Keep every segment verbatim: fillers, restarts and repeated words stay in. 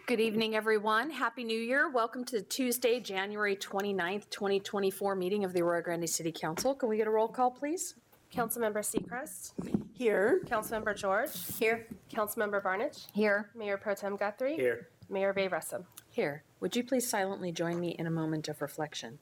Good evening, everyone. Happy New Year. Welcome to the Tuesday, January twenty-ninth, twenty twenty-four meeting of the Arroyo Grande City Council. Can we get a roll call, please? Councilmember Seacrest. Here. Councilmember George. Here. Councilmember Barnage. Here. Mayor Pro Tem Guthrie. Here. Mayor Bay Russum. Here. Would you please silently join me in a moment of reflection?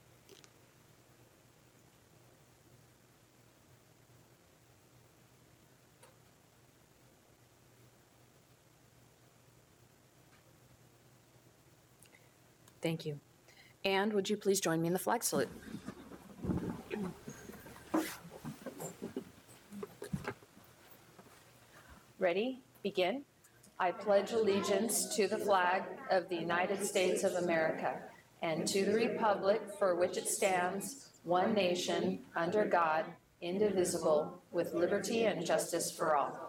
Thank you. And would you please join me in the flag salute? Ready? Begin. I pledge allegiance to the flag of the United States of America and to the republic for which it stands, one nation, under God, indivisible, with liberty and justice for all.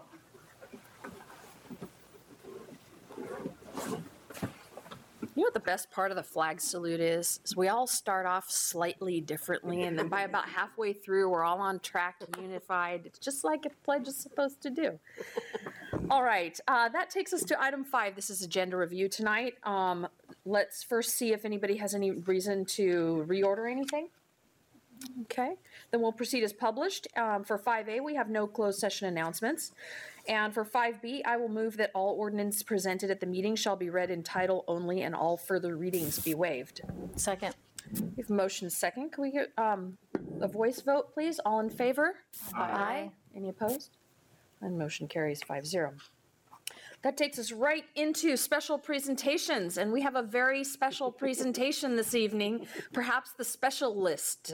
You know what the best part of the flag salute is? Is we all start off slightly differently, and then by about halfway through, we're all on track and unified. It's just like a pledge is supposed to do. All right, uh, that takes us to item five. This is agenda review tonight. Um, let's first see if anybody has any reason to reorder anything. Okay, then we'll proceed as published. Um, for five A, we have no closed session announcements. And for five B, I will move that all ordinance presented at the meeting shall be read in title only and all further readings be waived. Second. We have motion second. Can we get um, a voice vote, please? All in favor? Aye. Any opposed? And motion carries five zero. That takes us right into special presentations, and we have a very special presentation this evening, perhaps the specialist.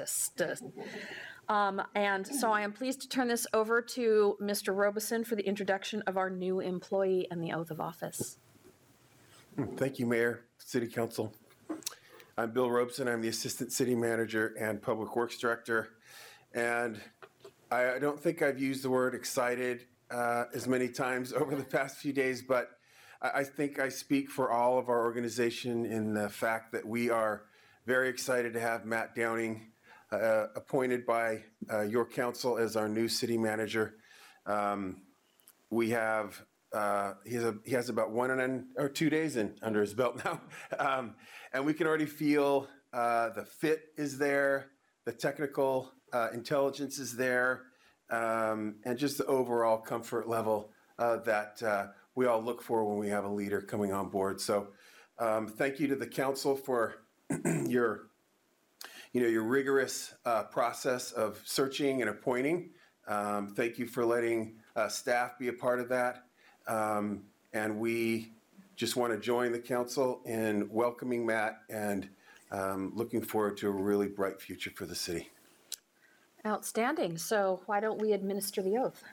Um, and so I am pleased to turn this over to Mister Robeson for the introduction of our new employee and the oath of office. Thank you, Mayor, City Council. I'm Bill Robeson. I'm the Assistant City Manager and Public Works Director. And I don't think I've used the word excited uh, as many times over the past few days, but I, I think I speak for all of our organization in the fact that we are very excited to have Matt Downing uh, appointed by uh, your council as our new city manager. Um, we have Uh, he, has a, he has about one and or two days in under his belt now, um, and we can already feel uh, the fit is there, the technical uh, intelligence is there, um, and just the overall comfort level uh, that uh, we all look for when we have a leader coming on board. So, um, thank you to the council for your, you know, your rigorous uh, process of searching and appointing. Um, thank you for letting uh, staff be a part of that. Um, and we just want to join the council in welcoming Matt and um, looking forward to a really bright future for the city. Outstanding. So why don't we administer the oath?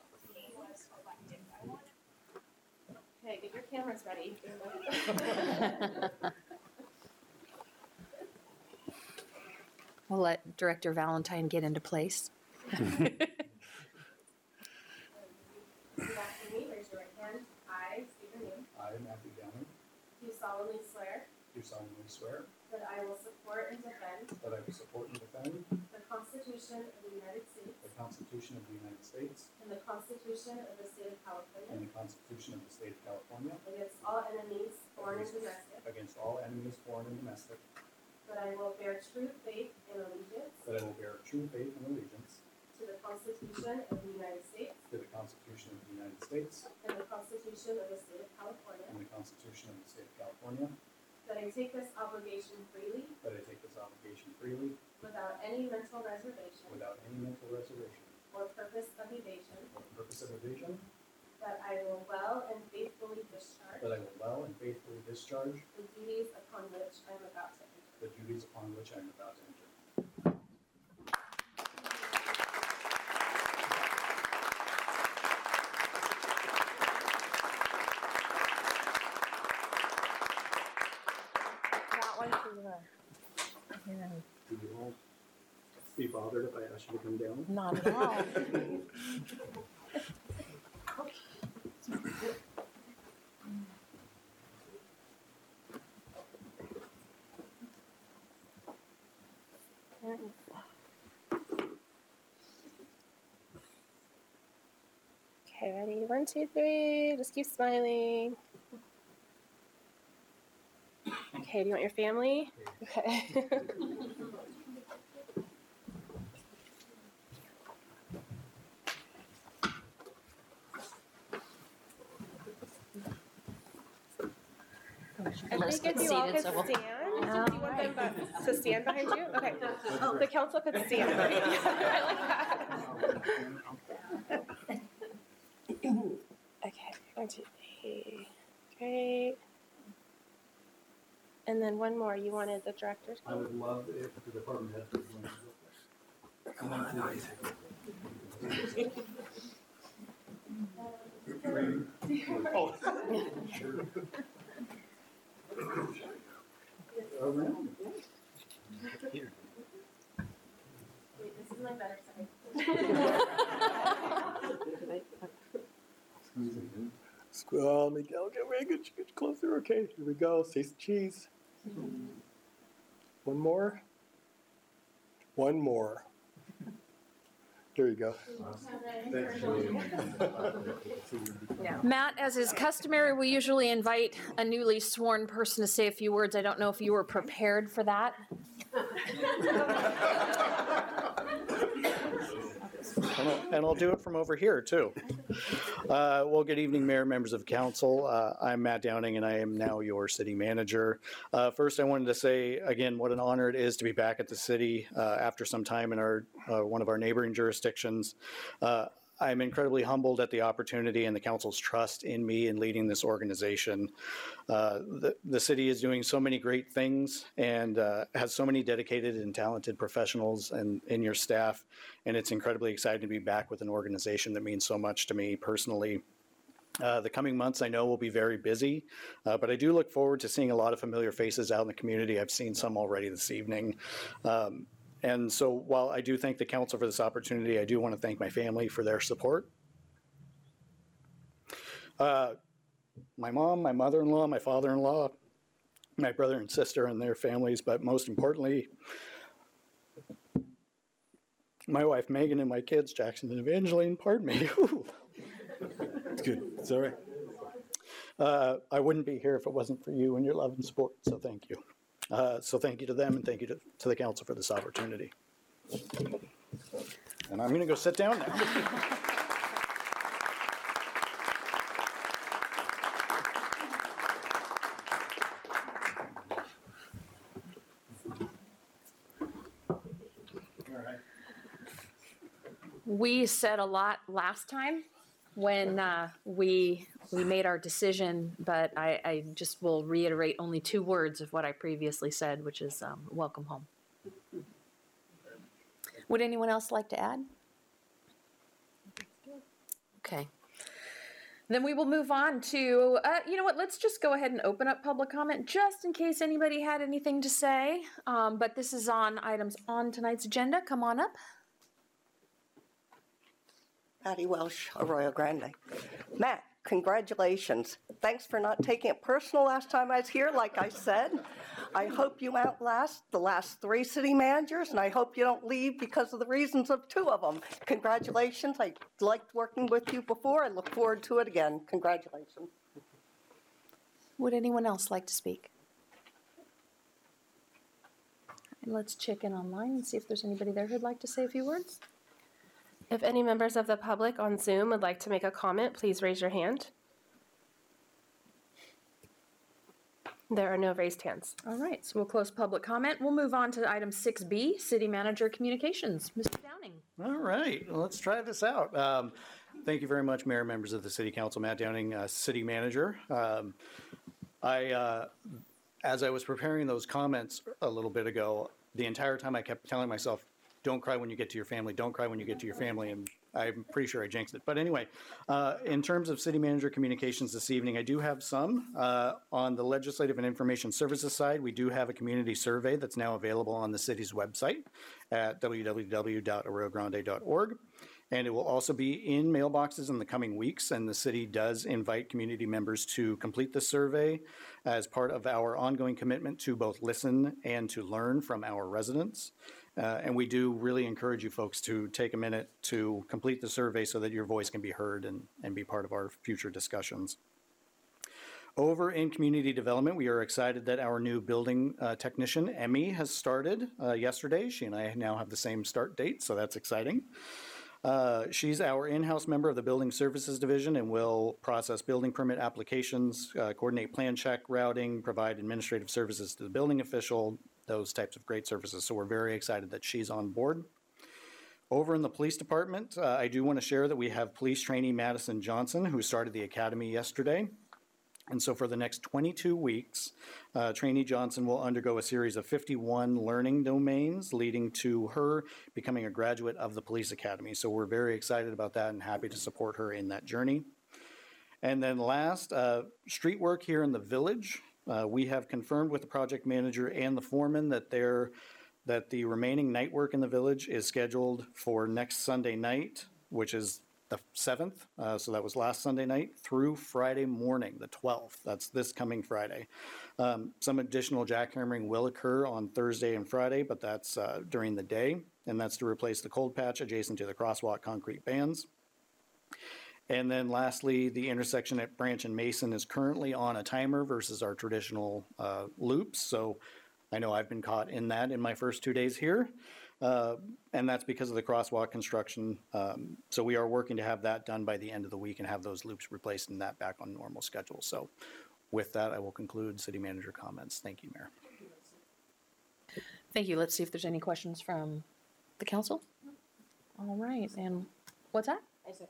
Okay, get your cameras ready. We'll let Director Valentine get into place. After me, raise your right hand. I state your name. I, Matthew Downing, Do solemnly swear do solemnly swear that I will support and defend that I will support and defend the Constitution of the United States the Constitution of the United States and the Constitution of the State of and California the Constitution of the State of California against all enemies, foreign and domestic, against all enemies, foreign and domestic, that I will bear true faith and allegiance that I will bear true faith and allegiance to the Constitution of the United States to the Constitution of the United States and the Constitution of the State of California, and the Constitution of the State of California, that I take this obligation freely that I take this obligation freely without any mental reservation without any mental reservation or purpose of evasion, or purpose of evasion, that I will well and faithfully discharge that I will well and faithfully discharge the duties upon which I am about to enter. the duties upon which I am about to enter. Yeah, Do you all be bothered if I ask you to come down? not at all. Okay, ready? One, two, three. Just keep smiling. Okay, do you want your family? Okay. I think if you all could stand, do you want them bu- to stand behind you? Okay. The council could stand behind you. I like that. Okay, one, two, three. Great. And then one more. You wanted the director's I would love if the department head was willing to go first. Oh. Around. Here. Wait, this is my better side. Oh, Miguel, okay, very good. Get closer. Okay, here we go. Say some cheese. One more. One more. There you go. Matt, as is customary, we usually invite a newly sworn person to say a few words. I don't know if you were prepared for that. And I'll, and I'll do it from over here, too. Uh, well, good evening, Mayor, members of council. Uh, I'm Matt Downing, and I am now your city manager. Uh, first, I wanted to say, again, what an honor it is to be back at the city uh, after some time in our uh, one of our neighboring jurisdictions. Uh, I'm incredibly humbled at the opportunity and the council's trust in me in leading this organization. Uh, the, the city is doing so many great things and uh, has so many dedicated and talented professionals and in your staff, and it's incredibly exciting to be back with an organization that means so much to me personally. Uh, the coming months, I know, will be very busy, uh, but I do look forward to seeing a lot of familiar faces out in the community. I've seen some already this evening. Um, And so while I do thank the council for this opportunity, I do want to thank my family for their support. Uh, my mom, my mother-in-law, my father-in-law, my brother and sister and their families, but most importantly, my wife Megan and my kids, Jackson and Evangeline, pardon me. It's good. It's all right. Uh, I wouldn't be here if it wasn't for you and your love and support, so thank you. Uh, so thank you to them and thank you to, to the council for this opportunity. And I'm going to go sit down now. We said a lot last time when uh, we we made our decision, but I, I just will reiterate only two words of what I previously said, which is um, welcome home. Would anyone else like to add? Okay. Then we will move on to, uh, you know what, let's just go ahead and open up public comment just in case anybody had anything to say. Um, but this is on items on tonight's agenda. Come on up. Patty Welsh, Arroyo Grande. Matt, congratulations. Thanks for not taking it personal last time I was here, like I said. I hope you outlast the last three city managers, and I hope you don't leave because of the reasons of two of them. Congratulations. I liked working with you before. I look forward to it again. Congratulations. Would anyone else like to speak? And let's check in online and see if there's anybody there who'd like to say a few words. If any members of the public on Zoom would like to make a comment, please raise your hand. There are no raised hands. All right, so we'll close public comment. We'll move on to item six B, City Manager Communications. Mister Downing. All right, well, let's try this out. Um, thank you very much, Mayor, members of the City Council. Matt Downing, uh, City Manager. Um, I, uh, as I was preparing those comments a little bit ago, the entire time I kept telling myself, don't cry when you get to your family, don't cry when you get to your family, and I'm pretty sure I jinxed it. But anyway, uh, in terms of city manager communications this evening, I do have some. Uh, on the legislative and information services side, we do have a community survey that's now available on the city's website at w w w dot arroyo grande dot org. And it will also be in mailboxes in the coming weeks, and the city does invite community members to complete the survey as part of our ongoing commitment to both listen and to learn from our residents. Uh, and we do really encourage you folks to take a minute to complete the survey so that your voice can be heard and, and be part of our future discussions. Over in community development, we are excited that our new building uh, technician, Emmy, has started uh, yesterday. She and I now have the same start date, so that's exciting. Uh, she's our in-house member of the Building Services Division and will process building permit applications, uh, coordinate plan check routing, provide administrative services to the building official, those types of great services. So we're very excited that she's on board. Over in the police department, uh, I do want to share that we have police trainee Madison Johnson, who started the academy yesterday. And so for the next twenty-two weeks, uh, trainee Johnson will undergo a series of fifty-one learning domains, leading to her becoming a graduate of the police academy. So we're very excited about that and happy to support her in that journey. And then last, uh, street work here in the village. Uh, we have confirmed with the project manager and the foreman that they're that the remaining night work in the village is scheduled for next Sunday night, which is the seventh, uh, so that was last Sunday night, through Friday morning, the twelfth. That's this coming Friday. Um, some additional jackhammering will occur on Thursday and Friday, but that's uh, during the day, and that's to replace the cold patch adjacent to the crosswalk concrete bands. And then lastly, the intersection at Branch and Mason is currently on a timer versus our traditional uh, loops, so I know I've been caught in that in my first two days here. Uh, and that's because of the crosswalk construction. Um, so we are working to have that done by the end of the week and have those loops replaced and that back on normal schedule. So with that, I will conclude city manager comments. Thank you, Mayor. Thank you. Let's see if there's any questions from the council. All right, and what's that?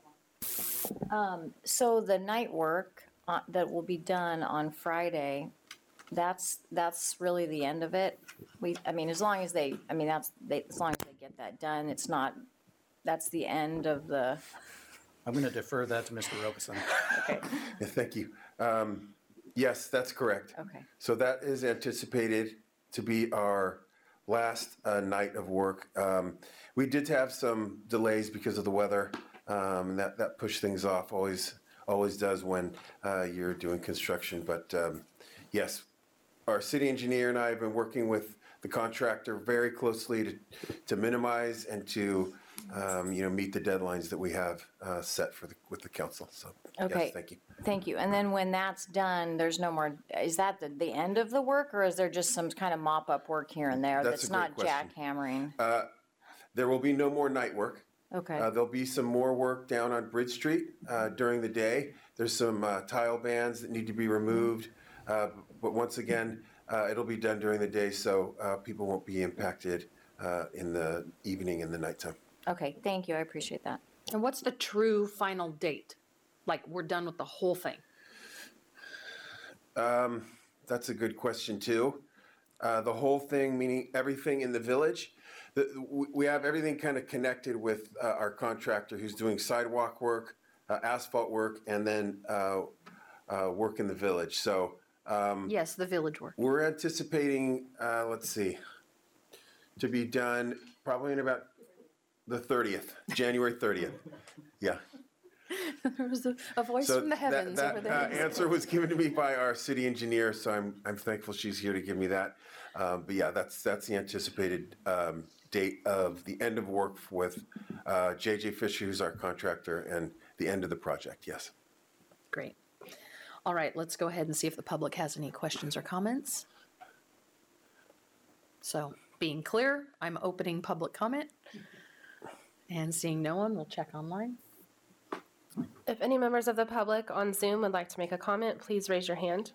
Um, so the night work uh, that will be done on Friday, that's, that's really the end of it. We, I mean, as long as they, I mean, that's, they, as long as they get that done, it's not, that's the end of the, I'm going to defer that to Mister Robeson. okay, Yeah, thank you. Um, Yes, that's correct. okay. So that is anticipated to be our last uh, night of work. Um, We did have some delays because of the weather. um, and That, that pushed things off, always, always does when uh, you're doing construction. But um, yes, our city engineer and I have been working with the contractor very closely to, to minimize and to, um, you know, meet the deadlines that we have uh, set for the, with the council. So, Okay. yes, thank you. Thank you. And then when that's done, there's no more, is that the, the end of the work, or is there just some kind of mop-up work here and there That's a that's great not question. jackhammering? Uh, There will be no more night work. Okay, Uh, There'll be some more work down on Bridge Street uh, during the day. There's some uh, tile bands that need to be removed. Uh, But once again, uh, it'll be done during the day, so uh, people won't be impacted uh, in the evening and the nighttime. okay, thank you, I appreciate that. And what's the true final date? Like, we're done with the whole thing? Um, That's a good question, too. Uh, The whole thing, meaning everything in the village. The- we- We have everything kind of connected with uh, our contractor who's doing sidewalk work, uh, asphalt work, and then uh, uh, work in the village. So um, Yes, the village work. we're anticipating, uh, let's see, to be done probably in about the thirtieth, January thirtieth. Yeah. There was a, a voice So from the that- heavens over That uh, there. answer was given to me by our city engineer, so I'm, I'm thankful she's here to give me that. Um, But yeah, that's, that's the anticipated um, date of the end of work with uh, J J Fisher, who's our contractor, and the end of the project, yes. Great. All right, let's go ahead and see if the public has any questions or comments. So, being clear, I'm opening public comment. And seeing no one, we'll check online. If any members of the public on Zoom would like to make a comment, please raise your hand.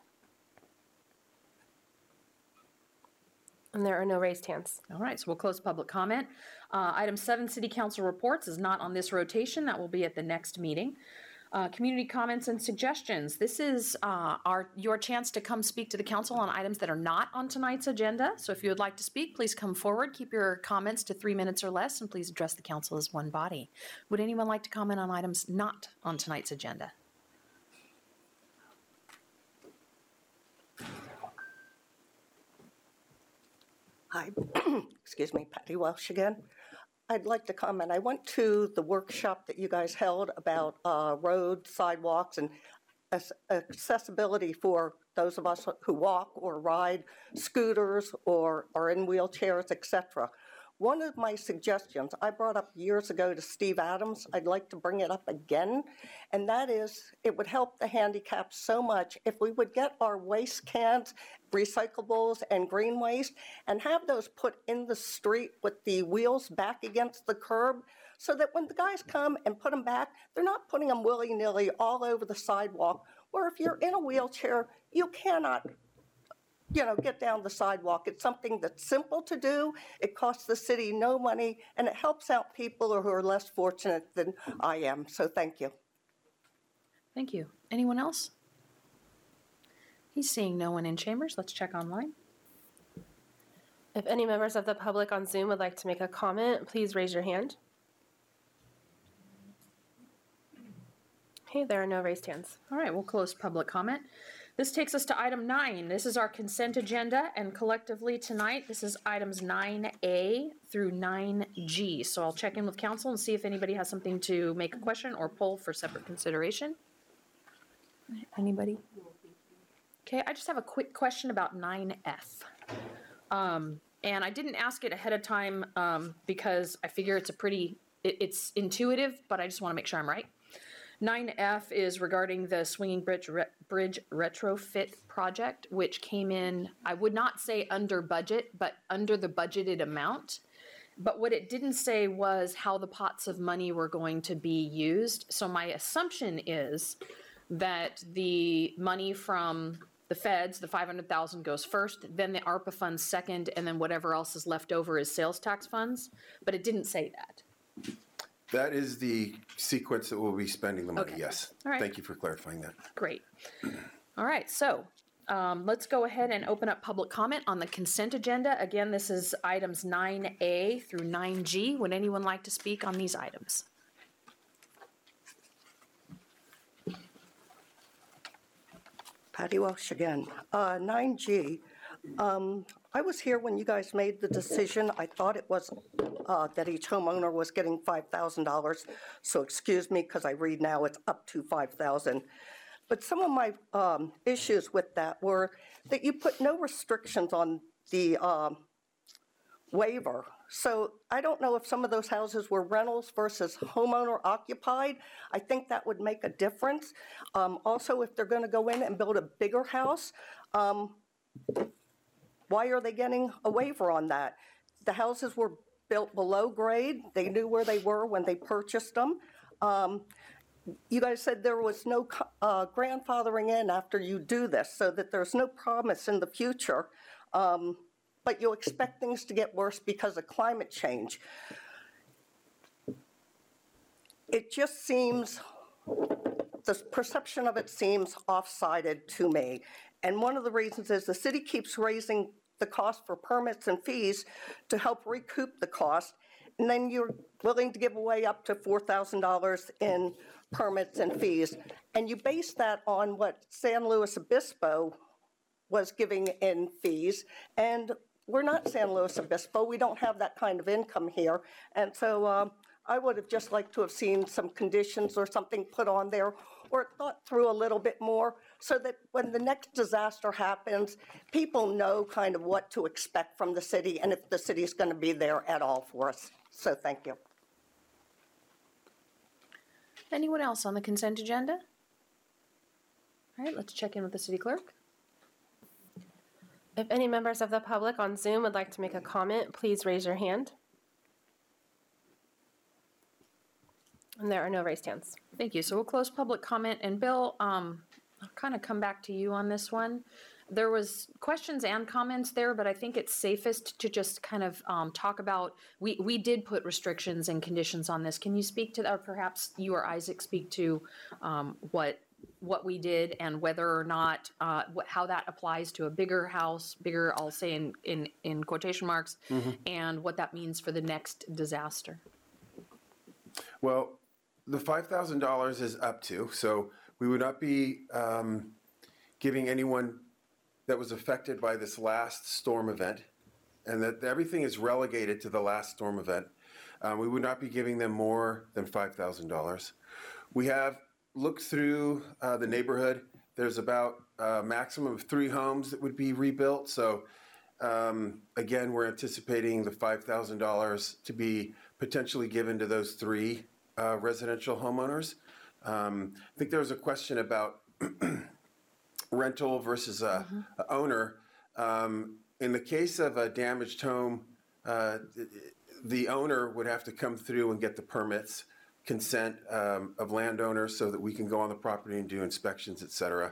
And there are no raised hands. All right, so we'll close public comment. Uh, Item seven, city council reports, is not on this rotation. That will be at the next meeting. Uh, Community comments and suggestions. This is uh, our, your chance to come speak to the council on items that are not on tonight's agenda. So if you would like to speak, please come forward. Keep your comments to three minutes or less, and please address the council as one body. Would anyone like to comment on items not on tonight's agenda? Hi, excuse me, Patty Welsh again. I'd like to comment. I went to the workshop that you guys held about uh, road, sidewalks, and ac- accessibility for those of us who walk or ride scooters or are in wheelchairs, et cetera. One of my suggestions I brought up years ago to Steve Adams, I'd like to bring it up again, and that is it would help the handicapped so much if we would get our waste cans, recyclables, and green waste, and have those put in the street with the wheels back against the curb, so that when the guys come and put them back, they're not putting them willy-nilly all over the sidewalk, where if you're in a wheelchair, you cannot, you know, get down the sidewalk. It's something that's simple to do. It costs the city no money, and it helps out people who are less fortunate than I am. So thank you. Thank you. Anyone else? He's seeing no one in chambers. Let's check online. If any members of the public on Zoom would like to make a comment, please raise your hand. Okay, there are no raised hands. All right, we'll close public comment. This takes us to item nine. This is our consent agenda, and collectively tonight, this is items nine A through nine G. So I'll check in with council and see if anybody has something to make a question or poll for separate consideration. Anybody? Okay, I just have a quick question about nine F. Um, and I didn't ask it ahead of time um, because I figure it's a pretty, it, it's intuitive, but I just want to make sure I'm right. nine F is regarding the Swinging Bridge, re- Bridge retrofit project, which came in, I would not say under budget, but under the budgeted amount. But what it didn't say was how the pots of money were going to be used. So my assumption is that the money from the feds, the five hundred thousand goes first, then the ARPA funds second, and then whatever else is left over is sales tax funds. But it didn't say that. That is the sequence that we'll be spending the money, Okay. yes. All right. Thank you for clarifying that. Great. All right, so um, let's go ahead and open up public comment on the consent agenda. Again, this is items nine A through nine G. Would anyone like to speak on these items? Patty Welsh again. Uh, nine G, um, I was here when you guys made the decision. I thought it was uh, that each homeowner was getting five thousand dollars. So excuse me, because I read now it's up to five thousand dollars. But some of my um, issues with that were that you put no restrictions on the um, waiver. So I don't know if some of those houses were rentals versus homeowner occupied. I think that would make a difference. Um, also, if they're going to go in and build a bigger house, um, why are they getting a waiver on that? The houses were built below grade. They knew where they were when they purchased them. Um, you guys said there was no uh, grandfathering in after you do this, so that there's no promise in the future. Um, but you expect things to get worse because of climate change. It just seems, the perception of it seems off-sided to me. And one of the reasons is the city keeps raising the cost for permits and fees to help recoup the cost, and then you're willing to give away up to four thousand dollars in permits and fees. And you base that on what San Luis Obispo was giving in fees, and we're not San Luis Obispo. We don't have that kind of income here. And so um, I would have just liked to have seen some conditions or something put on there, or thought through a little bit more, so that when the next disaster happens, people know kind of what to expect from the city and if the city is going to be there at all for us. So thank you. Anyone else on the consent agenda? All right, let's check in with the city clerk. If any members of the public on Zoom would like to make a comment, please raise your hand. And there are no raised hands. Thank you. So we'll close public comment. And Bill, um, I'll kind of come back to you on this one. There was questions and comments there, but I think it's safest to just kind of um, talk about, we, we did put restrictions and conditions on this. Can you speak to that, or perhaps you or Isaac speak to um, what what we did and whether or not, uh, what, how that applies to a bigger house, bigger, I'll say in, in, in quotation marks, mm-hmm. and what that means for the next disaster? Well, the five thousand dollars is up to, so we would not be um, giving anyone that was affected by this last storm event, and that everything is relegated to the last storm event. Um, we would not be giving them more than five thousand dollars. We have looked through uh, the neighborhood. There's about a maximum of three homes that would be rebuilt, so Um, Again, we're anticipating the five thousand dollars to be potentially given to those three uh, residential homeowners. Um, I think there was a question about rental versus a, a owner. Um, in the case of a damaged home, uh, the owner would have to come through and get the permits, consent um, of landowners so that we can go on the property and do inspections, et cetera.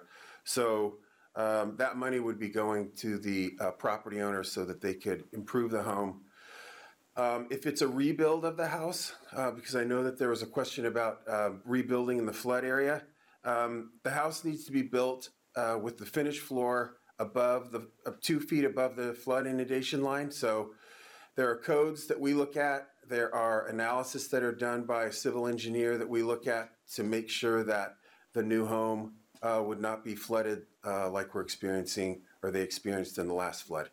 So um, that money would be going to the uh, property owners so that they could improve the home. Um, if it's a rebuild of the house, uh, because I know that there was a question about uh, rebuilding in the flood area, um, the house needs to be built uh, with the finished floor above the uh, two feet above the flood inundation line. So there are codes that we look at. There are analysis that are done by a civil engineer that we look at to make sure that the new home uh, would not be flooded uh, like we're experiencing or they experienced in the last flood.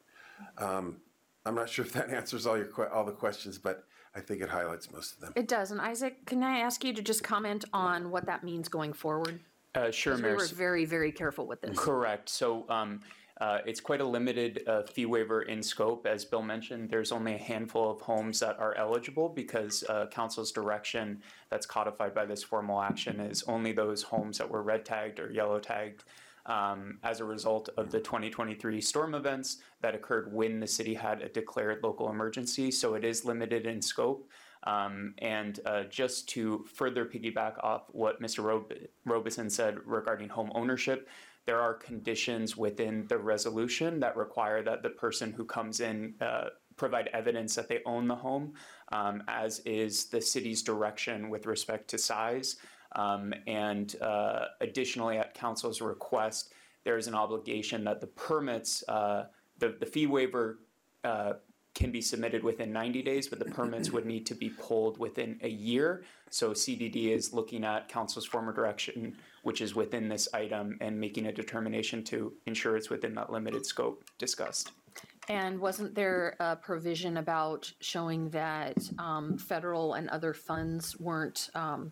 Um, I'm not sure if that answers all your que- all the questions, but I think it highlights most of them. It does. And Isaac, can I ask you to just comment on what that means going forward? Uh, sure, 'Cause we Mayor. were very, very careful with this. Correct. So um, uh, it's quite a limited uh, fee waiver in scope. As Bill mentioned, there's only a handful of homes that are eligible because uh, council's direction that's codified by this formal action is only those homes that were red tagged or yellow tagged um, as a result of the twenty twenty-three storm events that occurred when the city had a declared local emergency. So it is limited in scope. Um, and uh, just to further piggyback off what Mister Rob- Robeson said regarding home ownership, there are conditions within the resolution that require that the person who comes in uh, provide evidence that they own the home, um, as is the city's direction with respect to size. Um, and uh, additionally, at council's request, there is an obligation that the permits, uh, the, the fee waiver uh, can be submitted within ninety days, but the permits would need to be pulled within a year. So C D D is looking at council's former direction, which is within this item, and making a determination to ensure it's within that limited scope discussed. And wasn't there a provision about showing that um, federal and other funds weren't um,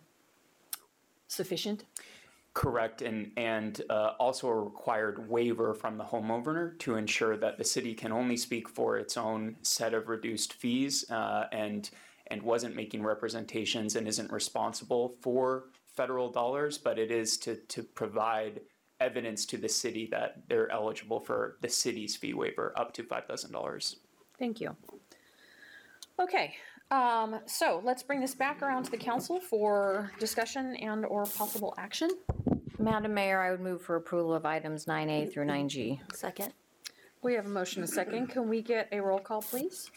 sufficient? Correct, and and uh, also a required waiver from the homeowner to ensure that the city can only speak for its own set of reduced fees uh, and and wasn't making representations and isn't responsible for federal dollars, but it is to to provide evidence to the city that they're eligible for the city's fee waiver up to five thousand dollars. Thank you. Okay, um, so let's bring this back around to the council for discussion and or possible action. Madam Mayor, I would move for approval of items nine A through nine G. Second. We have a motion and a second. Can we get a roll call, please?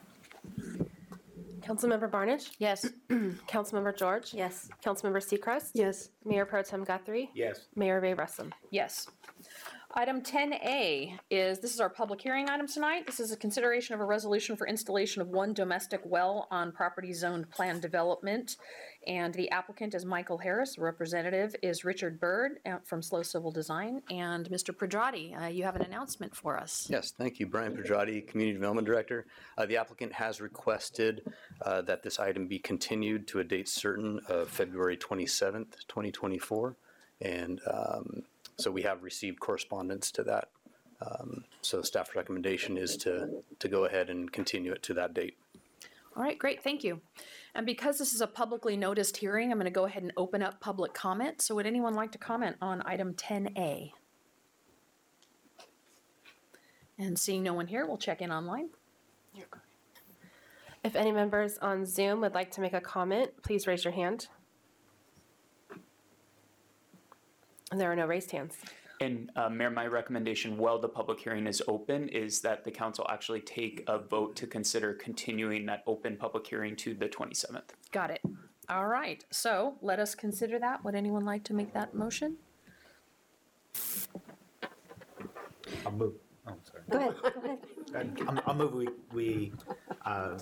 Councilmember Barnage? Yes. Councilmember George? Yes. Councilmember Seacrest? Yes. Mayor Pro Tem Guthrie? Yes. Mayor Ray Russum? Yes. Item ten A is, this is our public hearing item tonight. This is a consideration of a resolution for installation of one domestic well on property zoned planned development. And the applicant is Michael Harris. The representative is Richard Bird uh, from Slow Civil Design. And Mister Pedrati, uh, you have an announcement for us. Yes, thank you. Brian Pedrati, Community Development Director. Uh, the applicant has requested uh, that this item be continued to a date certain of February twenty-seventh, twenty twenty-four. And um, so we have received correspondence to that. Um, so staff recommendation is to, to go ahead and continue it to that date. All right, great, thank you. And because this is a publicly noticed hearing, I'm going to go ahead and open up public comment. So would anyone like to comment on item ten A? And seeing no one here, we'll check in online. If any members on Zoom would like to make a comment, please raise your hand. And there are no raised hands. And uh, Mayor, my recommendation while the public hearing is open is that the council actually take a vote to consider continuing that open public hearing to the twenty-seventh. Got it. All right, so let us consider that. Would anyone like to make that motion? I'll move. Oh, sorry. Go ahead, go ahead. I'll, I'll move we, we uh,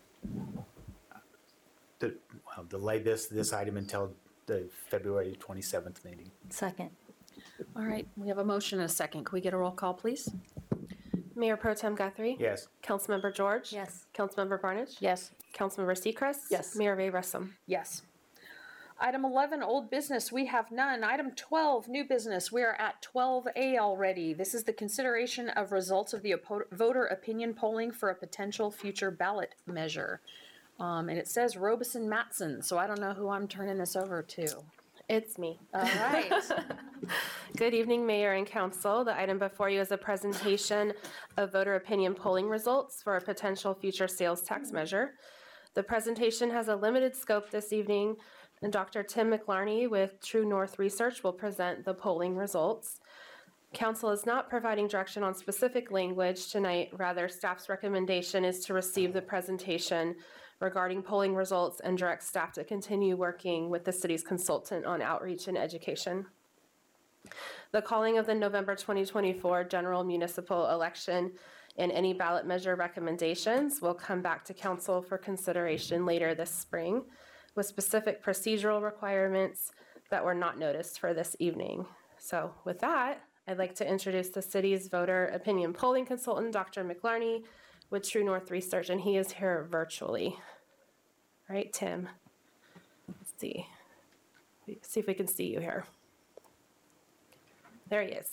de- well, delay this, this item until the February twenty-seventh meeting. Second. All right, we have a motion and a second. Can we get a roll call, please? Mayor Pro Tem Guthrie? Yes. Councilmember George? Yes. Councilmember Barnage? Yes. Councilmember Seacrest? Yes. Mayor Ray Russum? Yes. Item eleven, old business, we have none. Item twelve, new business, we are at twelve A already. This is the consideration of results of the oppo- voter opinion polling for a potential future ballot measure. Um, and it says Robeson Matson, so I don't know who I'm turning this over to. It's me. All right. Good evening, Mayor and Council. The item before you is a presentation of voter opinion polling results for a potential future sales tax measure. The presentation has a limited scope this evening, and Doctor Tim McLarney with True North Research will present the polling results. Council is not providing direction on specific language tonight. Rather, staff's recommendation is to receive the presentation regarding polling results and direct staff to continue working with the city's consultant on outreach and education. The calling of the November twenty twenty-four general municipal election and any ballot measure recommendations will come back to council for consideration later this spring with specific procedural requirements that were not noticed for this evening. So with that, I'd like to introduce the city's voter opinion polling consultant, Doctor McLarney, with True North Research, and he is here virtually. All right, Tim. Let's see. Let's see if we can see you here. There he is.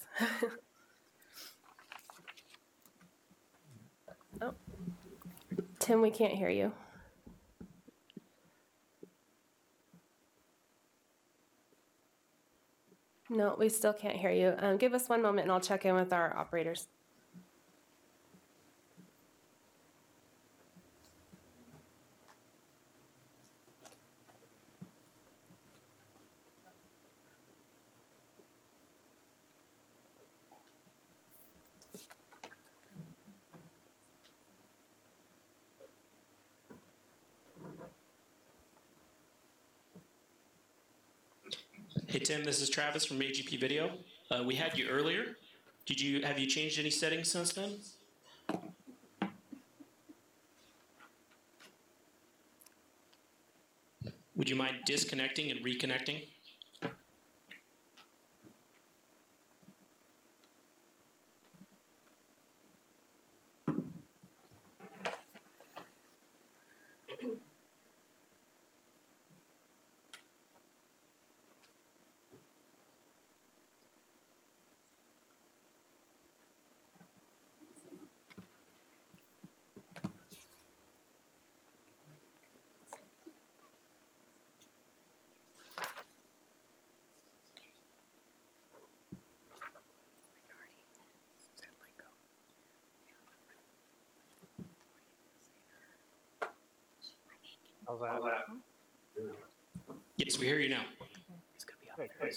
Oh. Tim, we can't hear you. No, we still can't hear you. Um, give us one moment and I'll check in with our operators. Hey Tim, this is Travis from A G P Video. Uh, we had you earlier. Did you have you changed any settings since then? Would you mind disconnecting and reconnecting? How's that? Yes, we hear you now. Okay, great.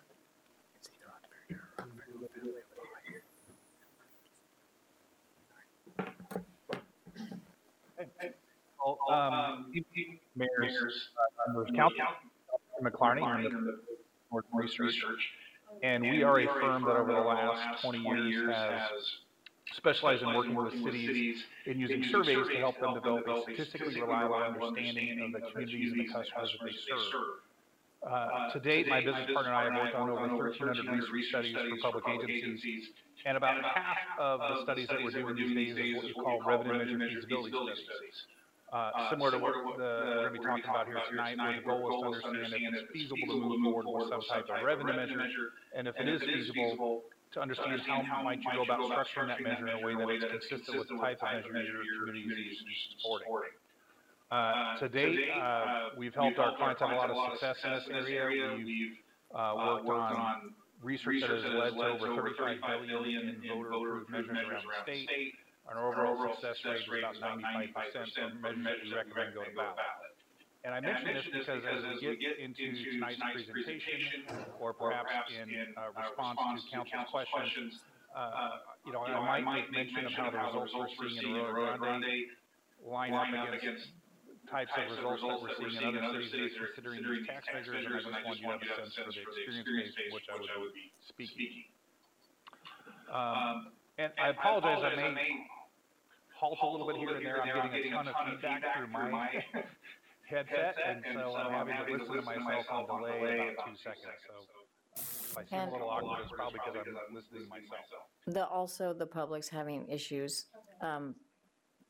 Well, um, Mayor's uh, members of council, McLarney, I'm the North Research, and we are a firm that over the last twenty years has specialized in working with cities in using surveys to help them develop a statistically reliable understanding of the communities and the customers that they serve. Uh, to date, my business partner and I have worked on over thirteen hundred research studies for public agencies, and about half of the studies that we're doing these days is what we call revenue measure feasibility studies. Uh, similar to what the, we're going to be talking about here tonight, where the goal is to understand if it's feasible to move forward with some type of revenue measure, and if it is feasible, to understand how might you go about structuring that measure in a way that it's consistent with the type of measure your community is supporting. Uh, to date, uh, we've helped our clients have a lot of success in this area. We've uh, worked on research that has led to over thirty-five billion in voter-approved measures around the state. Our overall success rate is about ninety-five percent for measures that we recommend go to ballot. And I mention this because as we get into tonight's presentation, or perhaps in uh, response to council's questions, uh, you know, I might make mention of how the results we're seeing in Arroyo Grande line up against types of results that we're seeing in other cities that are considering these tax measures, and I just wanted you to have a sense for the experience base from which I would be speaking. Um, and I apologize, I may halt a little bit here and there. I'm getting a ton of feedback through my headset, and so I'm having to listen to myself on delay about two seconds. So if I seem a little awkward, it's probably because I'm listening to myself. The, also, the public's having issues. Um,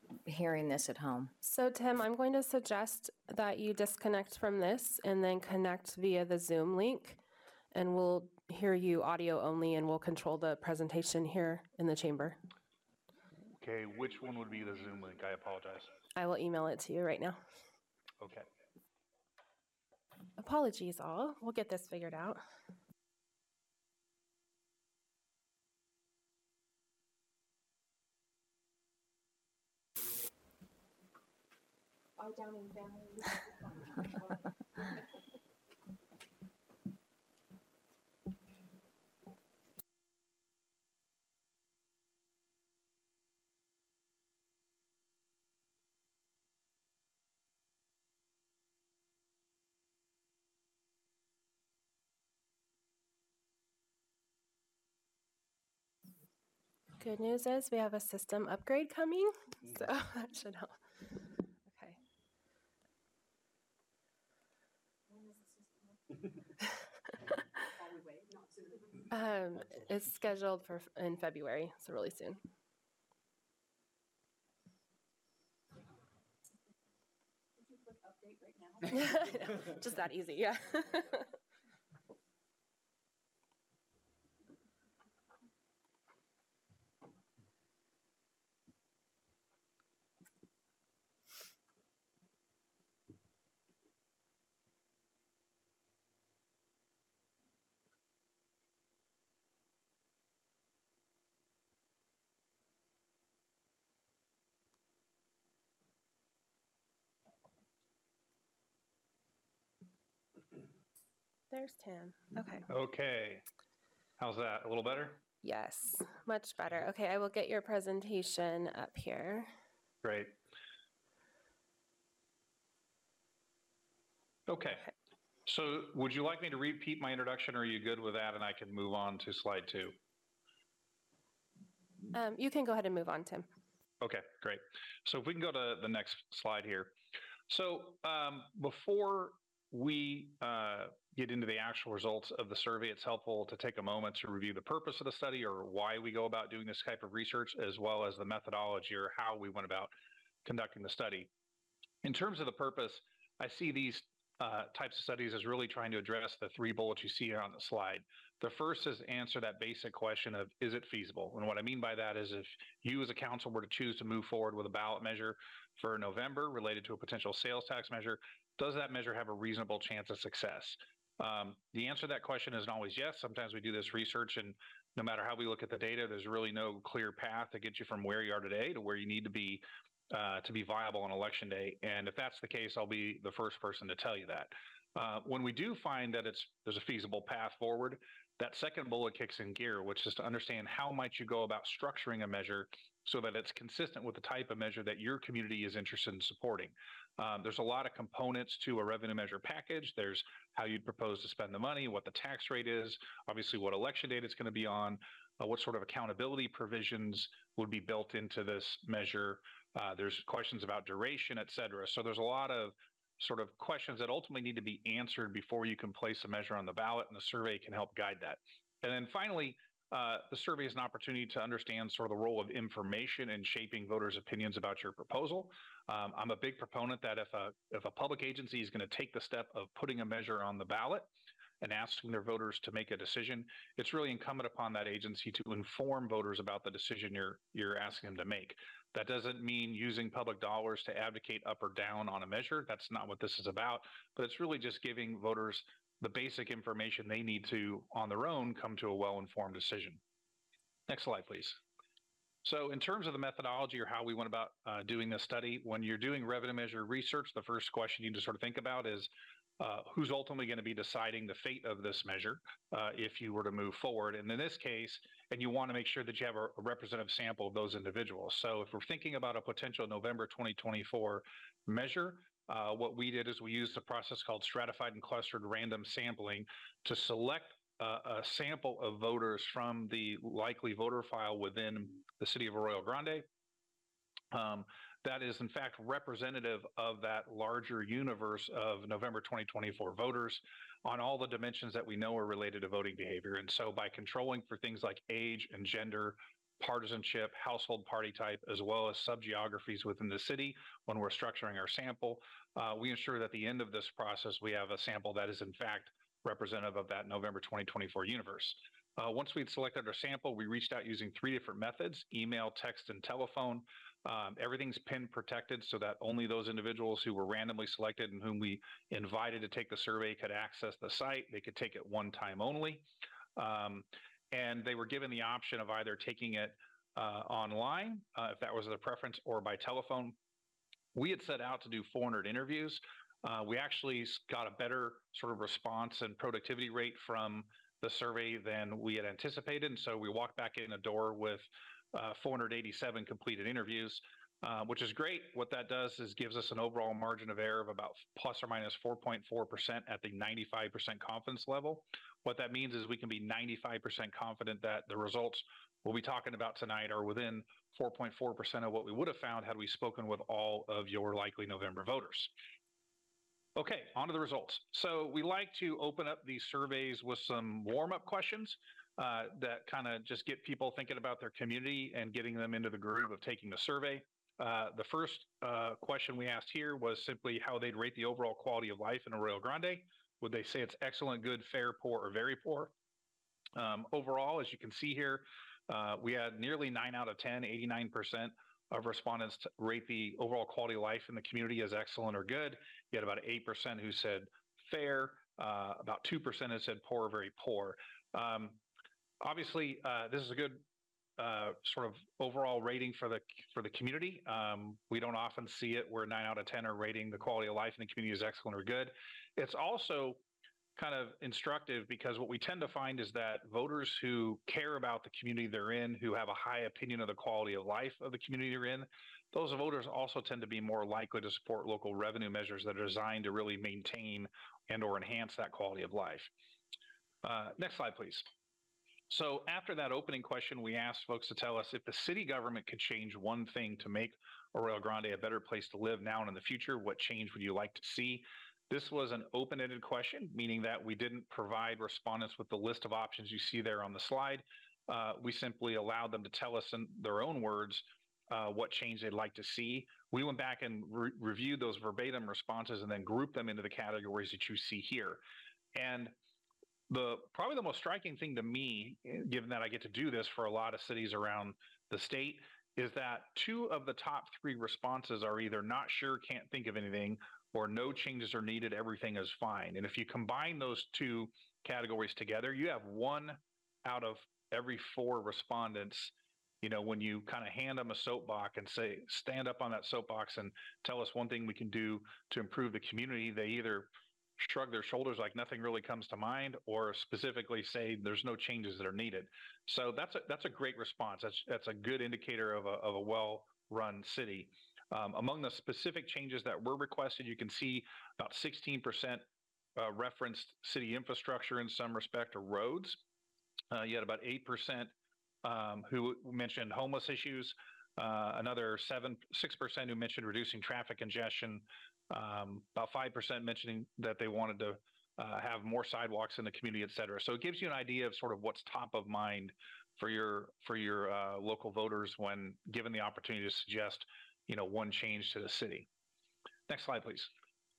hearing this at home? So Tim, I'm going to suggest that you disconnect from this and then connect via the Zoom link, and we'll hear you audio only, and we'll control the presentation here in the chamber. Okay, which one would be the Zoom link? I apologize. I will email it to you right now. Okay. Apologies all. We'll get this figured out. Bye, Downing family. Good news is we have a system upgrade coming, so that should help. Okay. um, it's scheduled for in February, so really soon. Just that easy, yeah. There's Tim. Okay. Okay. How's that? A little better? Yes, much better. Okay, I will get your presentation up here. Great. Okay. So would you like me to repeat my introduction, or are you good with that and I can move on to slide two? Um, you can go ahead and move on, Tim. Okay, great. So if we can go to the next slide here. So um, before we uh, get into the actual results of the survey, it's helpful to take a moment to review the purpose of the study, or why we go about doing this type of research, as well as the methodology, or how we went about conducting the study. In terms of the purpose, I see these uh, types of studies as really trying to address the three bullets you see here on the slide. The first is answer that basic question of, is it feasible? And what I mean by that is, if you as a council were to choose to move forward with a ballot measure for November related to a potential sales tax measure, does that measure have a reasonable chance of success? Um, the answer to that question isn't always yes. Sometimes we do this research, and no matter how we look at the data, there's really no clear path to get you from where you are today to where you need to be uh, to be viable on election day. And if that's the case, I'll be the first person to tell you that. Uh, when we do find that it's there's a feasible path forward, that second bullet kicks in gear, which is to understand how might you go about structuring a measure so that it's consistent with the type of measure that your community is interested in supporting. Um, there's a lot of components to a revenue measure package. There's how you'd propose to spend the money, what the tax rate is, obviously what election date it's going to be on, uh, what sort of accountability provisions would be built into this measure. Uh, there's questions about duration, et cetera. So there's a lot of sort of questions that ultimately need to be answered before you can place a measure on the ballot, and the survey can help guide that. And then finally, uh, the survey is an opportunity to understand sort of the role of information in shaping voters' opinions about your proposal. Um, I'm a big proponent that if a, if a public agency is going to take the step of putting a measure on the ballot and asking their voters to make a decision, it's really incumbent upon that agency to inform voters about the decision you're, you're asking them to make. That doesn't mean using public dollars to advocate up or down on a measure. That's not what this is about, but it's really just giving voters the basic information they need to, on their own, come to a well-informed decision. Next slide, please. So in terms of the methodology, or how we went about uh, doing this study, when you're doing revenue measure research, the first question you need to sort of think about is, uh, who's ultimately going to be deciding the fate of this measure uh, if you were to move forward? And in this case, and you want to make sure that you have a, a representative sample of those individuals. So if we're thinking about a potential November twenty twenty-four measure, uh, what we did is we used a process called stratified and clustered random sampling to select uh, a sample of voters from the likely voter file within the city of Arroyo Grande. Um, that is in fact representative of that larger universe of November twenty twenty-four voters on all the dimensions that we know are related to voting behavior. And so by controlling for things like age and gender, partisanship, household party type, as well as sub-geographies within the city when we're structuring our sample. Uh, we ensure that at the end of this process, we have a sample that is in fact representative of that November twenty twenty-four universe. Uh, once we'd selected our sample, we reached out using three different methods: email, text, and telephone. Um, everything's pin protected so that only those individuals who were randomly selected and whom we invited to take the survey could access the site. They could take it one time only. Um, and they were given the option of either taking it uh, online, uh, if that was their preference, or by telephone. We had set out to do four hundred interviews. Uh, we actually got a better sort of response and productivity rate from the survey than we had anticipated. And so we walked back in a door with uh, four hundred eighty-seven completed interviews, uh, which is great. What that does is gives us an overall margin of error of about plus or minus four point four percent at the ninety-five percent confidence level. What that means is we can be ninety-five percent confident that the results we'll be talking about tonight are within four point four percent of what we would have found had we spoken with all of your likely November voters. Okay, on to the results. So we like to open up these surveys with some warm-up questions uh, that kind of just get people thinking about their community and getting them into the groove of taking the survey. Uh, the first uh, question we asked here was simply how they'd rate the overall quality of life in Arroyo Grande. Would they say it's excellent, good, fair, poor, or very poor? Um, overall, as you can see here, uh, we had nearly nine out of ten, eighty-nine percent of respondents to rate the overall quality of life in the community as excellent or good. You had about eight percent who said fair, uh, about two percent who said poor or very poor. Um, obviously, uh, this is a good uh, sort of overall rating for the for the community. Um, we don't often see it where nine out of ten are rating the quality of life in the community as excellent or good. It's also kind of instructive because what we tend to find is that voters who care about the community they're in, who have a high opinion of the quality of life of the community they're in, those voters also tend to be more likely to support local revenue measures that are designed to really maintain and or enhance that quality of life. Uh, next slide, please. So after that opening question, we asked folks to tell us if the city government could change one thing to make Arroyo Grande a better place to live now and in the future, what change would you like to see? This was an open-ended question, meaning that we didn't provide respondents with the list of options you see there on the slide. Uh, we simply allowed them to tell us in their own words uh, what change they'd like to see. We went back and re reviewed those verbatim responses and then grouped them into the categories that you see here. And the probably the most striking thing to me, given that I get to do this for a lot of cities around the state, is that two of the top three responses are either not sure, can't think of anything, or no changes are needed, everything is fine. And if you combine those two categories together, you have one out of every four respondents, you know, when you kind of hand them a soapbox and say, stand up on that soapbox and tell us one thing we can do to improve the community, they either shrug their shoulders like nothing really comes to mind, or specifically say there's no changes that are needed. So that's a, that's a great response. That's, that's a good indicator of a, of a well-run city. Um, among the specific changes that were requested, you can see about sixteen percent uh, referenced city infrastructure in some respect or roads. Uh, you had about eight percent um, who mentioned homeless issues, uh, another seven, six percent who mentioned reducing traffic congestion, um, about five percent mentioning that they wanted to uh, have more sidewalks in the community, et cetera. So it gives you an idea of sort of what's top of mind for your, for your uh, local voters when given the opportunity to suggest you know, one change to the city. Next slide, please.